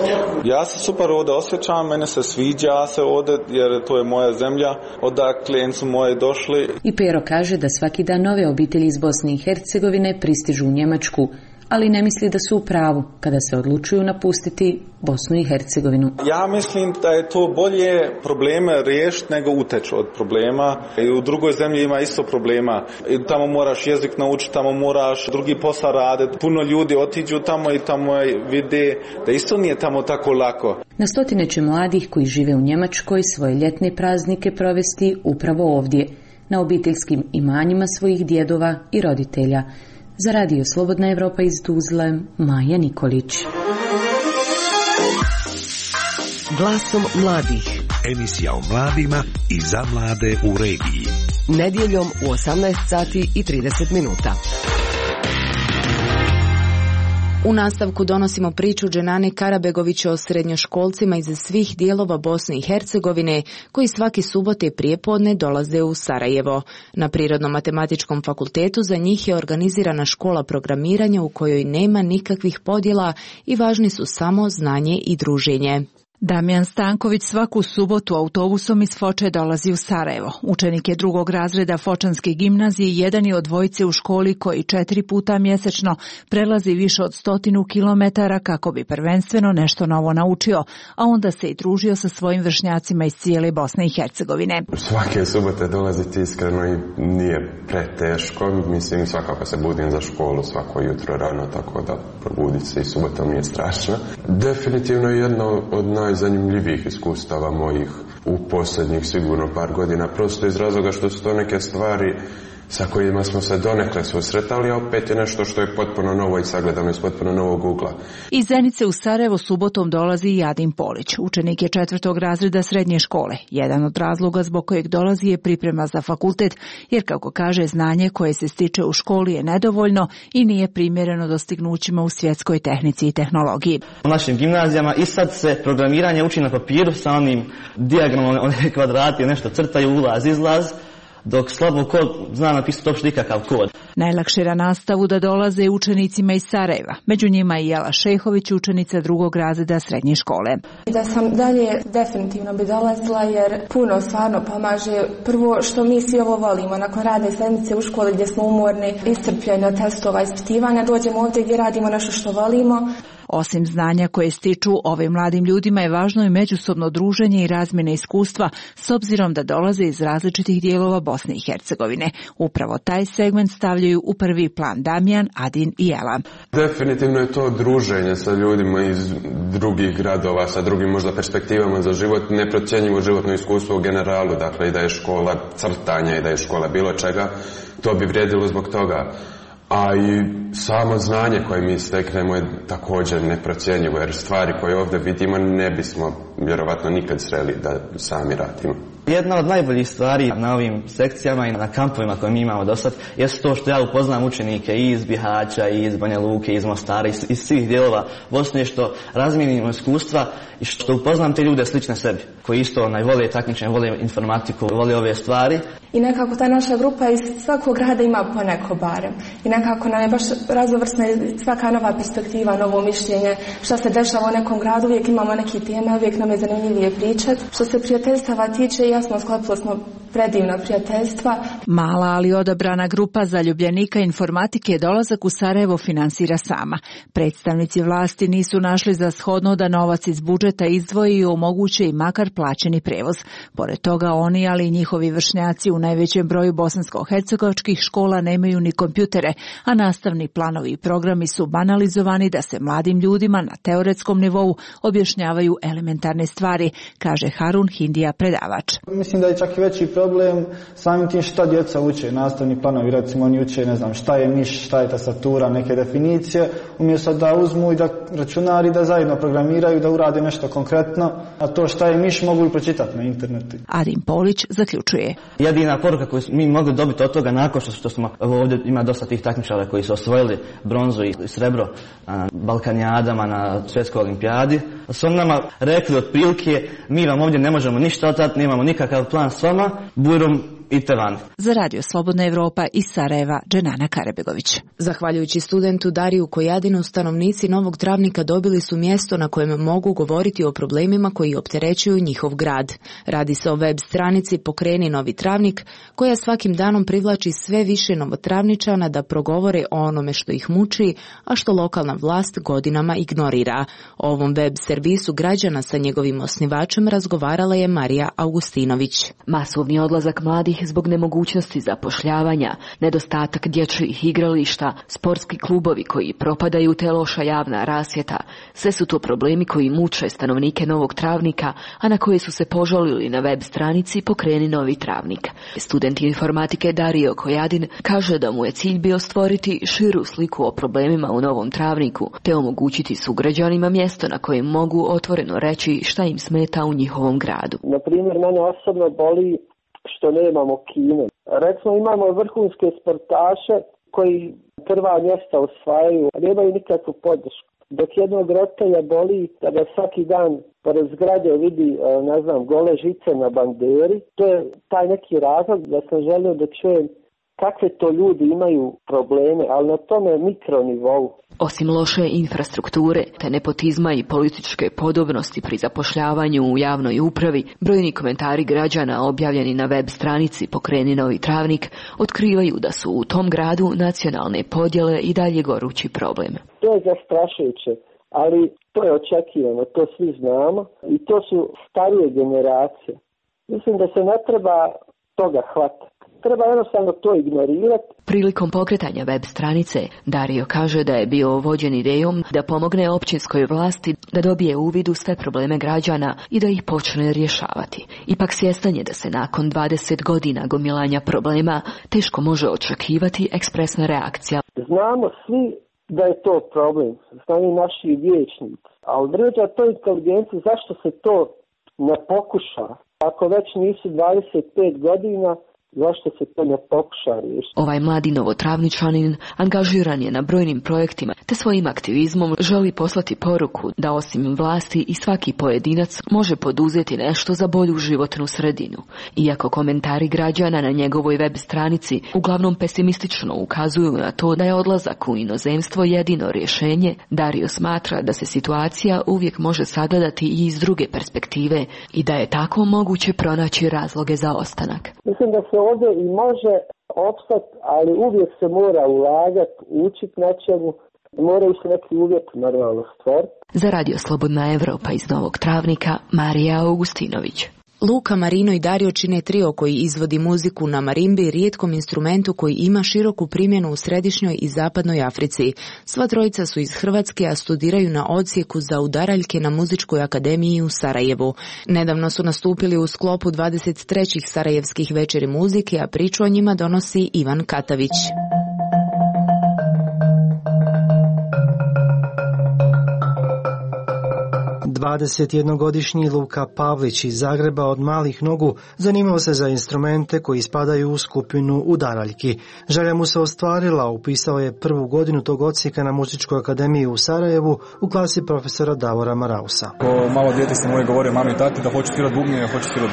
Ja se super ovdje osjećam, mene se sviđa se ovdje jer to je moja zemlja, odakle su moje došli. I Pero kaže da svaki dan nove obitelji iz Bosne i Hercegovine pristižu u Njemačku, ali ne misli da su u pravu kada se odlučuju napustiti Bosnu i Hercegovinu. Ja mislim da je to bolje probleme riješiti nego uteći od problema. I u drugoj zemlji ima isto problema. I tamo moraš jezik naučiti, tamo moraš drugi posao raditi. Puno ljudi otiđu tamo i tamo vide da isto nije tamo tako lako. Na stotine će mladih koji žive u Njemačkoj svoje ljetne praznike provesti upravo ovdje, na obiteljskim imanjima svojih djedova i roditelja. Za radio Slobodna Evropa iz Tuzle, Maja Nikolić. Glasom mladih. Emisija o mladima i za mlade u regiji. Nedjeljom u 18 sati i 30 minuta. U nastavku donosimo priču Dženane Karabegović o srednjoškolcima iz svih dijelova Bosne i Hercegovine koji svaki subote prijepodne dolaze u Sarajevo. Na Prirodno-matematičkom fakultetu za njih je organizirana škola programiranja u kojoj nema nikakvih podjela i važni su samo znanje i druženje. Damjan Stanković svaku subotu autobusom iz Foče dolazi u Sarajevo. Učenik je 2. razreda Fočanske gimnazije, jedan je od dvojice u školi koji 4 puta mjesečno prelazi više od 100 kilometara kako bi prvenstveno nešto novo naučio, a onda se i družio sa svojim vršnjacima iz cijele Bosne i Hercegovine. Svake subote dolaziti iskreno i nije preteško. Mislim, svakako se budim za školu svako jutro rano, tako da probuditi se i subotom nije strašno. Definitivno je jedno od najzanimljivijih iskustava mojih u posljednjih sigurno par godina, prosto iz razloga što su to neke stvari sa kojima smo se donekle susretali, a opet je nešto što je potpuno novo i sagledano iz potpuno novog ugla. Iz Zenice u Sarajevo subotom dolazi i Adin Polić. Učenik je 4. razreda srednje škole. Jedan od razloga zbog kojeg dolazi je priprema za fakultet, jer kako kaže, znanje koje se stiče u školi je nedovoljno i nije primjereno dostignućima u svjetskoj tehnici i tehnologiji. U našim gimnazijama i sad se programiranje uči na papiru sa onim dijagramom, one kvadrati, nešto crtaju, ulaz, izlaz, dok slabo ko zna napisati uopšte nikakav kod. Najlakše je na nastavu da dolaze učenicima iz Sarajeva. Među njima i Jela Šejhović, učenica 2. razreda srednje škole. Da sam dalje definitivno bi dolazila jer puno stvarno pomaže. Prvo što mi svi ovo volimo, nakon radne sedmice u školi gdje smo umorni, iscrpljeni od testova, ispitivanja, dođemo ovdje gdje radimo nešto što volimo. Osim znanja koje stiču, ovim mladim ljudima je važno i međusobno druženje i razmjena iskustva, s obzirom da dolaze iz različitih dijelova Bosne i Hercegovine. Upravo taj segment stavljaju u prvi plan Damjan, Adin i Jela. Definitivno je to druženje sa ljudima iz drugih gradova, sa drugim možda perspektivama za život, neprocjenjivo životno iskustvo u generalu, dakle i da je škola crtanja i da je škola bilo čega, to bi vrijedilo zbog toga. A i samo znanje koje mi steknemo je također neprocjenjivo, jer stvari koje ovdje vidimo ne bismo vjerovatno nikad sreli da sami radimo. Jedna od najboljih stvari na ovim sekcijama i na kampovima koje mi imamo do sad je to što ja upoznam učenike i iz Bihaća, i iz Banja Luke, iz Mostara, iz svih dijelova Bosne, što razmijenimo iskustva i što upoznam te ljude slične sebi, koji isto vole takmičenje, vole informatiku, vole ove stvari. I nekako ta naša grupa iz svakog grada ima po neko barem. I nekako nam je baš raznovrsna svaka nova perspektiva, novo mišljenje, što se dešava u nekom gradu, uvijek imamo neke teme, uvijek nam je zanimljivije pričati. Što se prijateljstava tiče, sklopili smo predivna prijateljstva. Mala, ali odabrana grupa zaljubljenika informatike dolazak u Sarajevo finansira sama. Predstavnici vlasti nisu našli za shodno da novac iz budžeta izdvoji i omoguće i makar plaćeni prevoz. Pored toga oni, ali i njihovi vršnjaci u najvećem broju bosansko-hercegovačkih škola nemaju ni kompjutere, a nastavni planovi i programi su banalizovani da se mladim ljudima na teoretskom nivou objašnjavaju elementarne stvari, kaže Harun Hindija, predavač. Mislim da je čak i veći problem samim tim šta djeca uče, nastavni planovi, recimo oni uče, ne znam, šta je miš, šta je tastatura, neke definicije, umjesto da uzmu i da računari da zajedno programiraju, da urade nešto konkretno, a to šta je miš mogu i pročitati na internetu. Adin Polić zaključuje. Jedina poruka koju mi mogli dobiti od toga nakon što smo ovdje, ima dosta tih takmičara koji su osvojili bronzu i srebro na Balkanijadama, na svjetskoj olimpijadi, su nama rekli otprilike, mi vam ovdje ne možemo ništa otati, nemamo nikakav plan s vama, bujrum idite van. Za Radio Slobodna Evropa iz Sarajeva, Dženana Karabegović. Zahvaljujući studentu Dariju Kojadinu, stanovnici Novog Travnika dobili su mjesto na kojem mogu govoriti o problemima koji opterećuju njihov grad. Radi se o web stranici Pokreni Novi Travnik, koja svakim danom privlači sve više novotravničana da progovore o onome što ih muči, a što lokalna vlast godinama ignorira. O ovom web servisu građana sa njegovim osnivačem razgovarala je Marija Augustinović. Masovni odlazak mladih zbog nemogućnosti zapošljavanja, nedostatak dječjih igrališta, sportski klubovi koji propadaju te loša javna rasvjeta. Sve su to problemi koji muče stanovnike Novog Travnika, a na koje su se požalili na web stranici Pokreni Novi Travnik. Student informatike Dario Kojadin kaže da mu je cilj bio stvoriti širu sliku o problemima u Novom Travniku, te omogućiti sugrađanima mjesto na kojem mogu otvoreno reći šta im smeta u njihovom gradu. Na primjer, mene osobno boli što nemamo kino. Recimo imamo vrhunske sportaše koji prva mjesta osvajaju, a nemaju nikakvu podršku. Dok jednog roditelja boli da ga svaki dan pored zgrade vidi, gole žice na banderi. To je taj neki razlog da sam želio da čujem kakve to ljudi imaju probleme, ali na tome mikronivou. Osim loše infrastrukture, te nepotizma i političke podobnosti pri zapošljavanju u javnoj upravi, brojni komentari građana objavljeni na web stranici Pokreni novi Travnik otkrivaju da su u tom gradu nacionalne podjele i dalje gorući problem. To je zastrašujuće, ali to je očekivano, to svi znamo i to su starije generacije. Mislim da se ne treba toga hvatati. Treba jednostavno to ignorirati. Prilikom pokretanja web stranice, Dario kaže da je bio vođen idejom da pomogne općinskoj vlasti da dobije uvid u sve probleme građana i da ih počne rješavati. Ipak svjestan je da se nakon 20 godina gomilanja problema teško može očekivati ekspresna reakcija. Znamo svi da je to problem, znaju naši vijećnici, ali vrijeđa to inteligenciju, zašto se to ne pokuša? Ako već nisu 25 godina, zašto se to ne pokuša riješiti? Ovaj mladi novotravničanin angažiran je na brojnim projektima, te svojim aktivizmom želi poslati poruku da osim vlasti i svaki pojedinac može poduzeti nešto za bolju životnu sredinu. Iako komentari građana na njegovoj web stranici uglavnom pesimistično ukazuju na to da je odlazak u inozemstvo jedino rješenje, Dario smatra da se situacija uvijek može sagledati i iz druge perspektive i da je tako moguće pronaći razloge za ostanak. Mislim da se ovdje i može opstati, ali uvijek se mora ulagati, učiti nečemu, moraju se neki uvjeti normalno stvoriti. Za Radio Slobodna Evropa iz Novog Travnika, Marija Augustinović. Luka, Marino i Dario čine trio koji izvodi muziku na marimbi, rijetkom instrumentu koji ima široku primjenu u središnjoj i zapadnoj Africi. Sva trojica su iz Hrvatske, a studiraju na odsjeku za udaraljke na Muzičkoj akademiji u Sarajevu. Nedavno su nastupili u sklopu 23. Sarajevskih večeri muzike, a priču o njima donosi Ivan Katavić. 21-godišnji Luka Pavlić iz Zagreba od malih nogu zanimao se za instrumente koji spadaju u skupinu udaraljki. Želja mu se ostvarila, upisao je prvu godinu tog odsjeka na Muzičkoj akademiji u Sarajevu u klasi profesora Davora Marausa. Ko malo dijete sam uvijek govorio mami i tati da hoću svirati bubnjeve,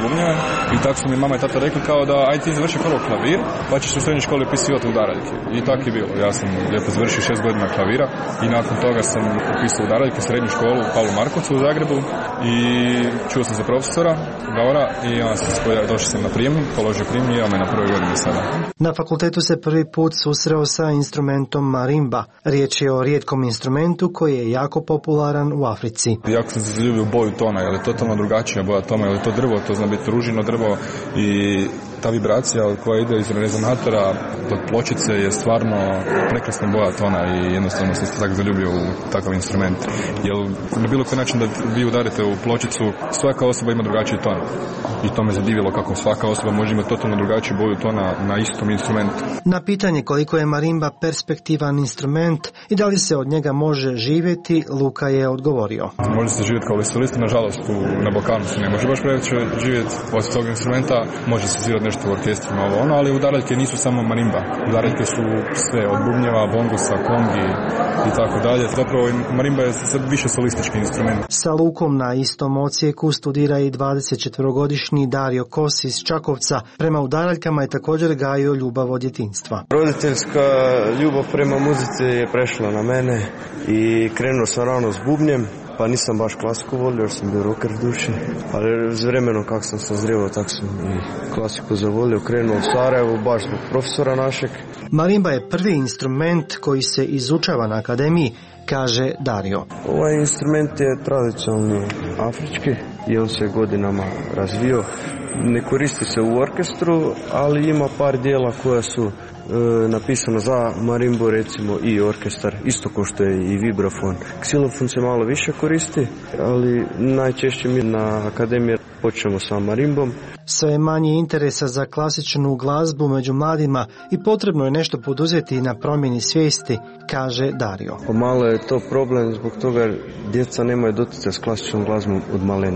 i tako su mi mama i tata rekli kao da aj ti završi prvo klavir, pa ćeš u srednjoj školi upisivati udaraljke. I tako je bilo. Ja sam lijepo završio 6 godina klavira i nakon toga sam upisao udaraljke u srednju školu u Pavlu Markovcu u Zagrebu i čuo sam za profesora Davora i onda došao sam na prijemni, položio prijemni i evo me na prvoj godini sada. Na fakultetu se prvi put susreo sa instrumentom marimba. Riječ je o rijetkom instrumentu koji je jako popularan u Africi. Jako sam se zaljubio u boju tona, jer je totalno drugačija boja tona, jer je to drvo, to zna biti ružino drvo i ta vibracija koja ide iz rezonatora od pločice je stvarno prekrasna boja tona i jednostavno sam se tako zaljubio u takav instrument. Jer na bilo koji način da vi udarite u pločicu, svaka osoba ima drugačiji ton. I to me zadivilo kako svaka osoba može imati totalno drugačiju boju tona na istom instrumentu. Na pitanje koliko je marimba perspektivan instrument i da li se od njega može živjeti, Luka je odgovorio. Može se živjeti kao solista, nažalost na Balkanu se ne može baš previše živjeti od tog instrumenta, može se svirati nešto u orkestrima ali udaraljke nisu samo marimba. Udaraljke su sve od bubnjeva, bongosa, kongi i tako dalje. Zapravo marimba je sad više solistički instrument. Sa Lukom na istom odsjeku studira i 24-godišnji Dario Kos iz Čakovca. Prema udaraljkama je također gajio ljubav od djetinjstva. Roditeljska ljubav prema muzici je prešla na mene i krenuo sam rano s bubnjem. Pa nisam baš klasiku volio jer sam bio rocker duši, ali s vremenom kako sam sazrijevao tako sam i klasiku zavolio, krenuo u Sarajevu baš zbog profesora našeg. Marimba je prvi instrument koji se izučava na akademiji, kaže Dario. Ovaj instrument je tradicionalni afrički i on se godinama razvio. Ne koristi se u orkestru, ali ima par dijela koja su napisano za marimbu, recimo i orkestar, isto kao što je i vibrafon. Ksilofon se malo više koristi, ali najčešće mi na akademiji počnemo sa marimbom. Sve manje interesa za klasičnu glazbu među mladima i potrebno je nešto poduzeti na promjeni svijesti, kaže Dario. Malo je to problem zbog toga djeca nemaju doticaj s klasičnom glazbom od malena.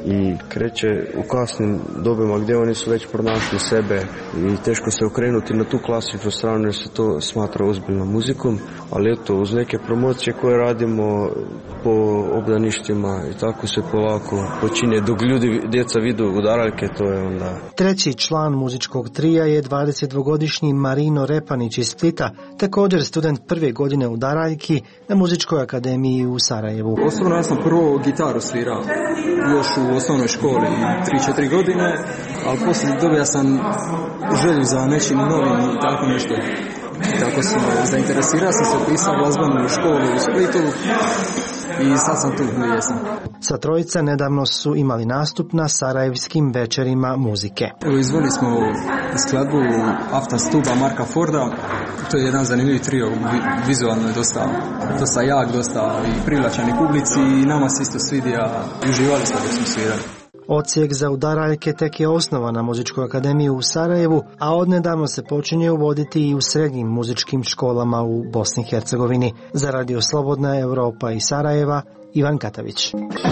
i kreće u kasnim dobima gdje oni su već pronašli sebe i teško se okrenuti na tu klasičnu stranu jer se to smatra ozbiljnom muzikom, ali eto uz neke promocije koje radimo po obdaništima i tako se polako počinje dok djeca vidu udaraljke, to je onda. Treći član muzičkog trija je 22-godišnji Marino Repanić iz Splita, također student prve godine udaraljki na Muzičkoj akademiji u Sarajevu. Osobno ja sam prvo gitaru svirao još u osnovnoj školi 3-4 godine, ali poslije dobija sam želju za nečim novim i tako nešto. Tako sam zainteresirao sam se, upisao glazbenu školu u Splitu i sad sam tu gdje jesam. Sa trojica nedavno su imali nastup na sarajevskim večerima muzike. Evo, izvoli smo skladbu After Stuba Marka Forda. To je jedan zanimljiv trio, vizualno je dosta jak, dosta i privlačan i publici i nama se isto svidija i uživali smo dok smo svirali. Odsjek za udaraljke tek je osnovan na Muzičkoj akademiji u Sarajevu, a odnedavno se počinje uvoditi i u srednjim muzičkim školama u Bosni i Hercegovini. Za Radio Slobodna Europa i Sarajeva, Ivan Katavić.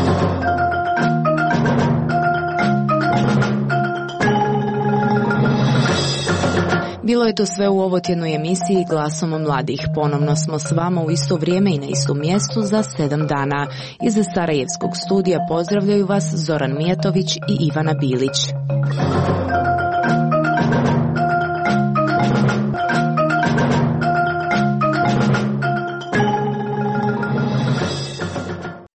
Bilo je to sve u ovotjednoj emisiji Glasom mladih. Ponovno smo s vama u isto vrijeme i na istom mjestu za 7 dana. Iz Sarajevskog studija pozdravljaju vas Zoran Mijatović i Ivana Bilić.